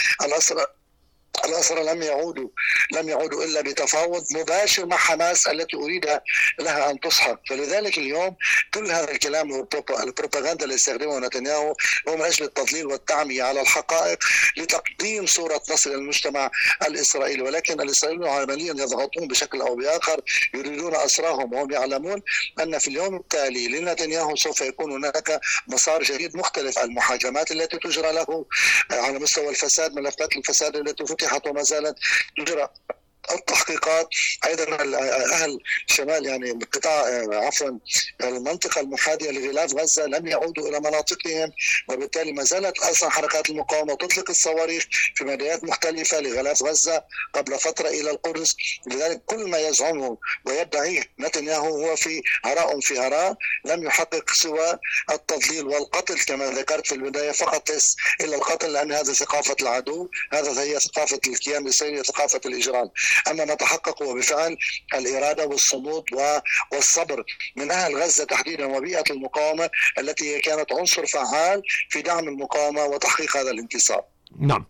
الأسرى لم يعودوا إلا بتفاوض مباشر مع حماس التي أريد لها أن تسحق. فلذلك اليوم كل هذا الكلام والبروباغندا اللي يستخدمه نتنياهو هو من أجل التضليل والتعمية على الحقائق لتقديم صورة نصر للمجتمع الإسرائيلي. ولكن الإسرائيليون عمليا يضغطون بشكل أو بآخر، يريدون أسراهم، وهم يعلمون أن في اليوم التالي لنتنياهو سوف يكون هناك مسار جديد مختلف. المحاكمات التي تجرى له على مستوى الفساد، ملفات الفساد التي فتحت وما زالت تجرى التحقيقات. أيضا أهل شمال يعني قطاع المنطقة المحاذية لغلاف غزة لم يعودوا إلى مناطقهم، وبالتالي ما زالت أصلا حركات المقاومة تطلق الصواريخ في مدينات مختلفة لغلاف غزة قبل فترة إلى القدس. لذلك كل ما يزعمه ويدعيه نتنياهو هو في هراء في هراء، لم يحقق سوى التضليل والقتل كما ذكرت في البداية، فقط إلا القتل، لأن هذا ثقافة العدو، هذا هي ثقافة الكيان الإسرائيلي، ثقافة الإجرام. أما ما تحقق هو بفعل الإرادة والصمود والصبر من أهل غزة تحديدا وبيئة المقاومة التي كانت عنصر فعال في دعم المقاومة وتحقيق هذا الانتصار. نعم.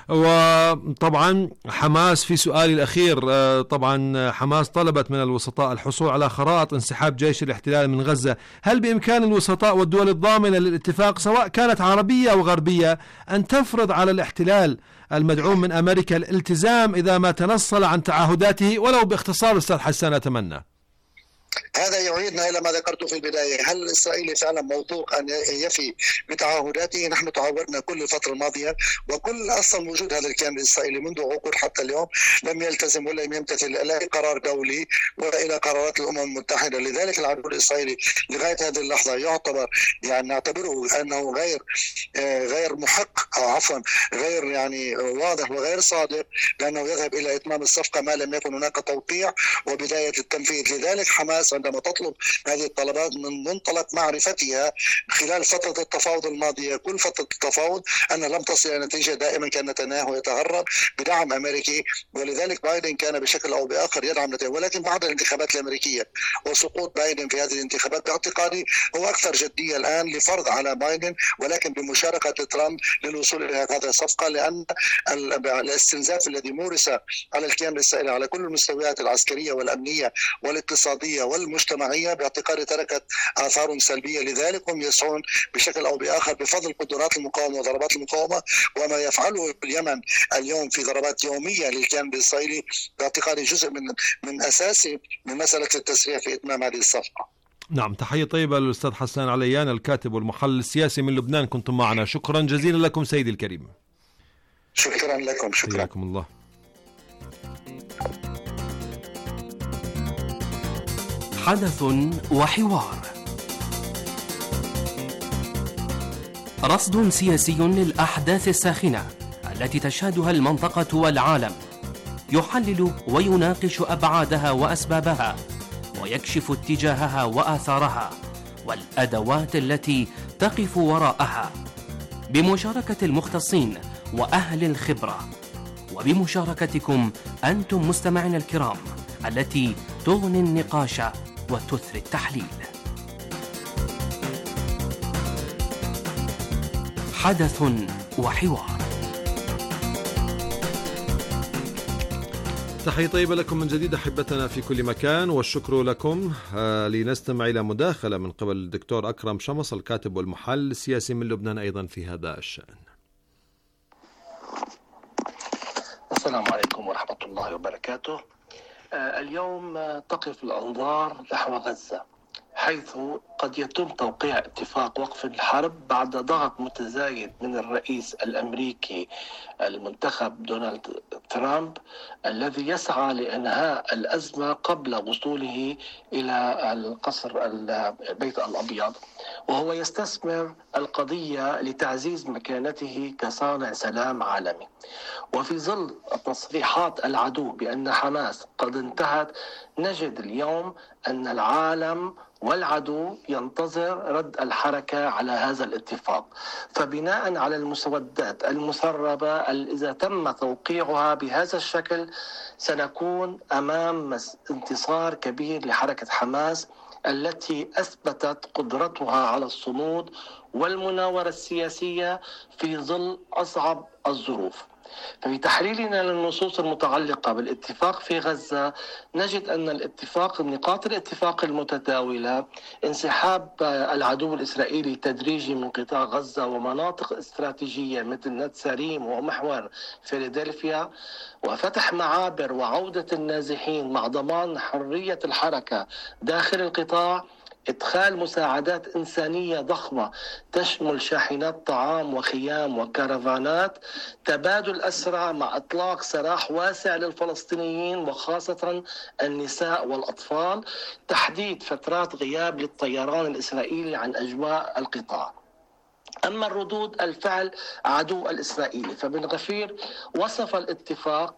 وطبعا حماس في سؤالي الأخير، طبعا حماس طلبت من الوسطاء الحصول على خرائط انسحاب جيش الاحتلال من غزة. هل بإمكان الوسطاء والدول الضامنة للاتفاق سواء كانت عربية أو غربية أن تفرض على الاحتلال المدعوم من أمريكا الالتزام إذا ما تنصل عن تعهداته، ولو باختصار أستاذ حسان أتمنى؟ هذا يعيدنا إلى ما ذكرت في البداية، هل الإسرائيلي فعلا موثوق أن يفي بتعهداته؟ نحن تعودنا كل الفترة الماضية وكل أصلا وجود هذا الكيان الإسرائيلي منذ عقود حتى اليوم لم يلتزم ولم يمتثل لا قرار دولي ولا إلى قرارات الأمم المتحدة. لذلك العدو الإسرائيلي لغاية هذه اللحظة يعتبر يعني نعتبره أنه غير محق أو عفوا غير يعني واضح وغير صادق، لأنه يذهب إلى إتمام الصفقة ما لم يكن هناك توقيع وبداية التنفيذ. لذلك حماس عندما تطلب هذه الطلبات من منطلق معرفتها خلال فترة التفاوض الماضية، كل فترة التفاوض أن لم تصل إلى نتيجة، دائما كان نتنياهو يتهرب بدعم أمريكي، ولذلك بايدن كان بشكل أو بآخر يدعم نتنياهو. ولكن بعد الانتخابات الأمريكية وسقوط بايدن في هذه الانتخابات باعتقادي هو أكثر جدية الآن لفرض على بايدن ولكن بمشاركة ترامب للوصول إلى هذه الصفقة، لأن الاستنزاف الذي مورس على الكيان الإسرائيلي على كل المستويات العسكرية والأمنية والاقتصادية والمجتمعية باعتقادي تركت آثار سلبية. لذلك هم يسعون بشكل أو بآخر بفضل قدرات المقاومة وضربات المقاومة وما يفعله اليمن اليوم في ضربات يومية للكيان الإسرائيلي باعتقادي جزء من أساسي من مسألة التسريع في إتمام هذه الصفقة. نعم، تحية طيبة للأستاذ حسان عليان الكاتب والمحلل السياسي من لبنان، كنتم معنا. شكرا جزيلا لكم سيدي الكريم. شكرا لكم. شكرا. حياكم الله. حدث وحوار، رصد سياسي للأحداث الساخنة التي تشهدها المنطقة والعالم، يحلل ويناقش أبعادها وأسبابها، ويكشف اتجاهها وآثارها والأدوات التي تقف وراءها، بمشاركة المختصين وأهل الخبرة، وبمشاركتكم أنتم مستمعين الكرام التي تغني النقاش وتثري التحليل. حدث وحوار. تحية طيبة لكم من جديد أحبتنا في كل مكان، والشكر لكم. لنستمع إلى مداخلة من قبل الدكتور أكرم شمس الكاتب والمحلل السياسي من لبنان أيضا في هذا الشأن. السلام عليكم ورحمة الله وبركاته. اليوم تقف الأنظار نحو غزة، حيث قد يتم توقيع اتفاق وقف الحرب بعد ضغط متزايد من الرئيس الأمريكي المنتخب دونالد ترامب، الذي يسعى لإنهاء الأزمة قبل وصوله إلى القصر البيت الأبيض، وهو يستثمر القضية لتعزيز مكانته كصانع سلام عالمي. وفي ظل تصريحات العدو بأن حماس قد انتهت، نجد اليوم أن العالم والعدو ينتظر رد الحركة على هذا الاتفاق. فبناء على المسودات المسربة إذا تم توقيعها بهذا الشكل سنكون أمام انتصار كبير لحركة حماس التي أثبتت قدرتها على الصمود والمناورة السياسية في ظل أصعب الظروف. ففي تحليلنا للنصوص المتعلقة بالاتفاق في غزة نجد أن الاتفاق، نقاط الاتفاق المتداولة: انسحاب العدو الإسرائيلي تدريجي من قطاع غزة ومناطق استراتيجية مثل نتساريم ومحور فيلادلفيا، وفتح معابر وعودة النازحين مع ضمان حرية الحركة داخل القطاع، إدخال مساعدات إنسانية ضخمة تشمل شاحنات طعام وخيام وكرفانات، تبادل أسرى مع إطلاق سراح واسع للفلسطينيين وخاصة النساء والأطفال، تحديد فترات غياب للطيران الإسرائيلي عن أجواء القطاع. أما الردود الفعل عدو الإسرائيلي، فبن غفير وصف الاتفاق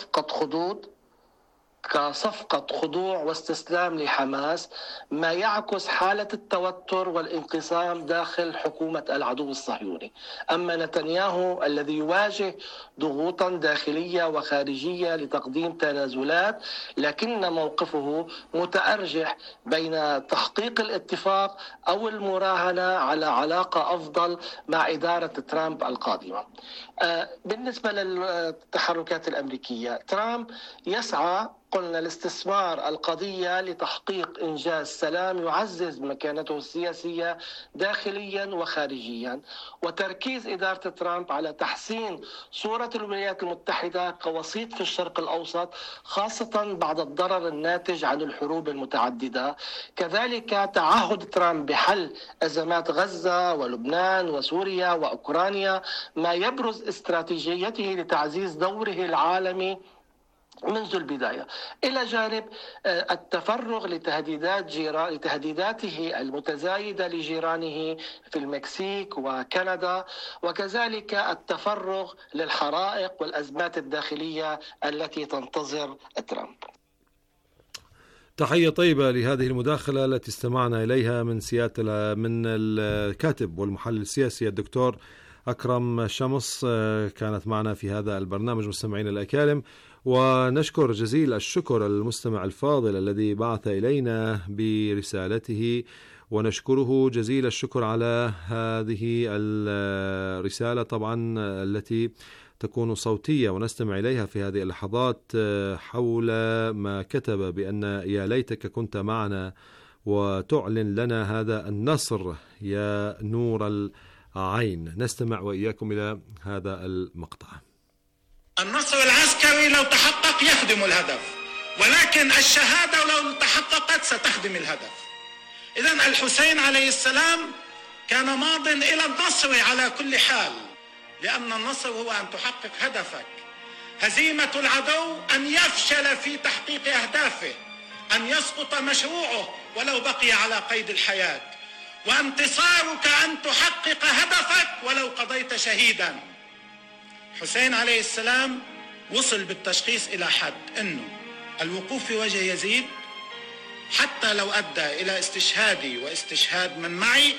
كصفقة خضوع واستسلام لحماس، ما يعكس حالة التوتر والانقسام داخل حكومة العدو الصهيوني. أما نتنياهو الذي يواجه ضغوطا داخلية وخارجية لتقديم تنازلات، لكن موقفه متأرجح بين تحقيق الاتفاق أو المراهنة على علاقة أفضل مع إدارة ترامب القادمة. بالنسبة للتحركات الأمريكية، ترامب يسعى قلنا لاستثمار القضية لتحقيق إنجاز سلام يعزز مكانته السياسية داخليا وخارجيا، وتركيز إدارة ترامب على تحسين صورة الولايات المتحدة كوسيط في الشرق الأوسط، خاصة بعد الضرر الناتج عن الحروب المتعددة. كذلك تعهد ترامب بحل أزمات غزة ولبنان وسوريا وأوكرانيا، ما يبرز استراتيجيته لتعزيز دوره العالمي منذ البداية، إلى جانب التفرغ لتهديداته المتزايدة لجيرانه في المكسيك وكندا، وكذلك التفرغ للحرائق والأزمات الداخلية التي تنتظر ترامب. تحية طيبة لهذه المداخلة التي استمعنا إليها من الكاتب والمحلل السياسي الدكتور أكرم شمس، كانت معنا في هذا البرنامج مستمعين الأكارم. ونشكر جزيل الشكر المستمع الفاضل الذي بعث إلينا برسالته، ونشكره جزيل الشكر على هذه الرسالة طبعا التي تكون صوتية ونستمع إليها في هذه اللحظات، حول ما كتب بأن يا ليتك كنت معنا وتعلن لنا هذا النصر يا نور العين. نستمع وإياكم إلى هذا المقطع. النصر العسكري لو تحقق يخدم الهدف، ولكن الشهادة لو تحققت ستخدم الهدف. إذن الحسين عليه السلام كان ماض إلى النصر على كل حال، لأن النصر هو أن تحقق هدفك. هزيمة العدو أن يفشل في تحقيق أهدافه، أن يسقط مشروعه ولو بقي على قيد الحياة، وانتصارك أن تحقق هدفك ولو قضيت شهيدا. حسين عليه السلام وصل بالتشخيص إلى حد أنه الوقوف في وجه يزيد حتى لو أدى إلى استشهادي واستشهاد من معي،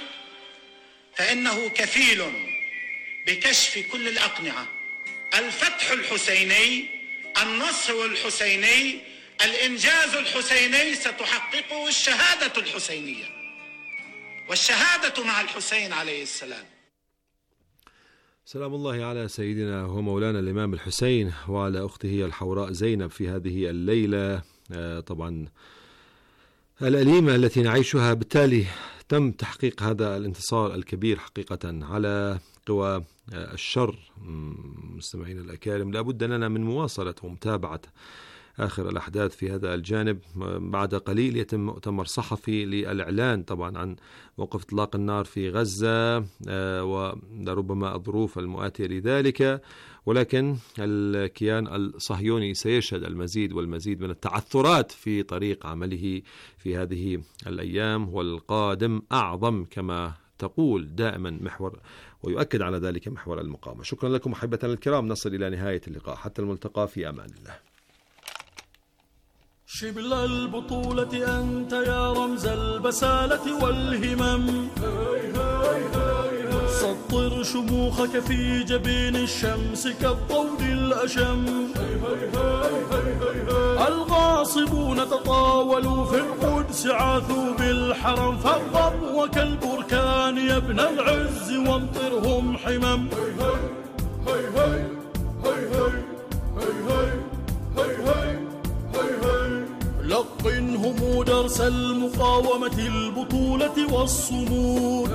فإنه كفيل بكشف كل الأقنعة. الفتح الحسيني، النصر الحسيني، الإنجاز الحسيني ستحققه الشهادة الحسينية، والشهادة مع الحسين عليه السلام. سلام الله على سيدنا ومولانا الإمام الحسين وعلى أخته الحوراء زينب في هذه الليلة طبعا الأليمة التي نعيشها. بالتالي تم تحقيق هذا الانتصار الكبير حقيقة على قوى الشر. مستمعين الأكارم، لابد لنا من مواصلة ومتابعة آخر الأحداث في هذا الجانب. بعد قليل يتم مؤتمر صحفي للإعلان طبعا عن موقف إطلاق النار في غزة ولربما الظروف المؤاتية لذلك، ولكن الكيان الصهيوني سيشهد المزيد والمزيد من التعثرات في طريق عمله في هذه الأيام، والقادم أعظم كما تقول دائما محور ويؤكد على ذلك محور المقاومة. شكرا لكم أحبتنا الكرام، نصل إلى نهاية اللقاء، حتى الملتقى في أمان الله. شبل البطولة أنت يا رمز البسالة والهمم، سطر شموخك في جبين الشمس كالطود الأشم. الغاصبون تطاولوا في القدس عاثوا بالحرم، فاغضب وكالبركان يا ابن العز وامطرهم حمم. لقنهم درس المقاومة البطولة والصمود،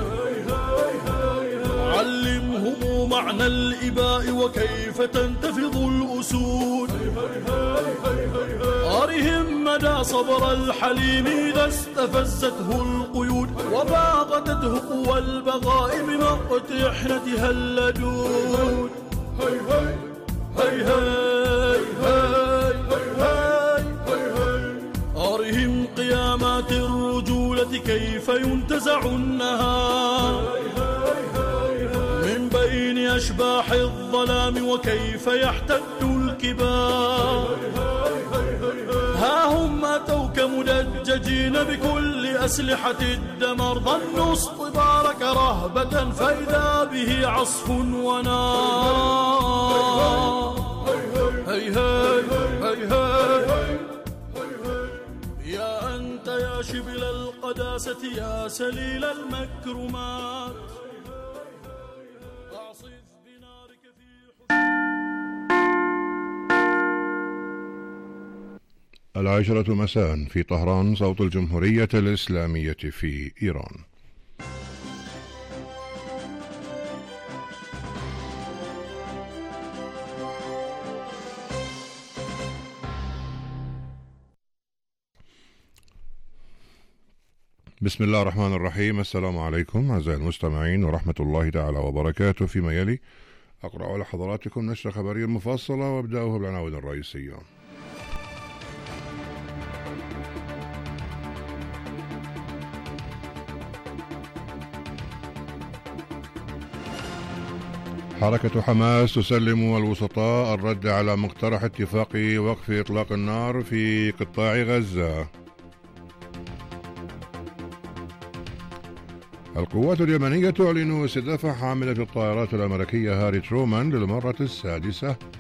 علمهم معنى الإباء وكيف تنتفض الأسود. أرهم مدى صبر الحليم إذا استفزته القيود وباغتته قوى البغاء بمقت إحنتها اللدود. هي هي هي هي هي هي أرهم قيامات الرجولة كيف ينتزع النهار من بين أشباح الظلام وكيف يحتد الكبار. ها هم أتوك مدججين بكل أسلحة الدمر ظنوا اصطبارك رهبة فإذا به عصف ونار. هي هي هي هي يا أنت يا شبل القداسة يا سليل المكرمات أعصف بنارك في العاشرة مساء في طهران، صوت الجمهورية الإسلامية في إيران. بسم الله الرحمن الرحيم. السلام عليكم أعزائي المستمعين ورحمة الله تعالى وبركاته. فيما يلي أقرأ على حضراتكم نشرة خبرية مفصلة وأبدأها بالعناوين الرئيسية. حركة حماس تسلم الوسطاء الرد على مقترح اتفاق وقف إطلاق النار في قطاع غزة. القوات اليمنية تعلن استهداف حاملة الطائرات الأمريكية هاري ترومان للمرة السادسة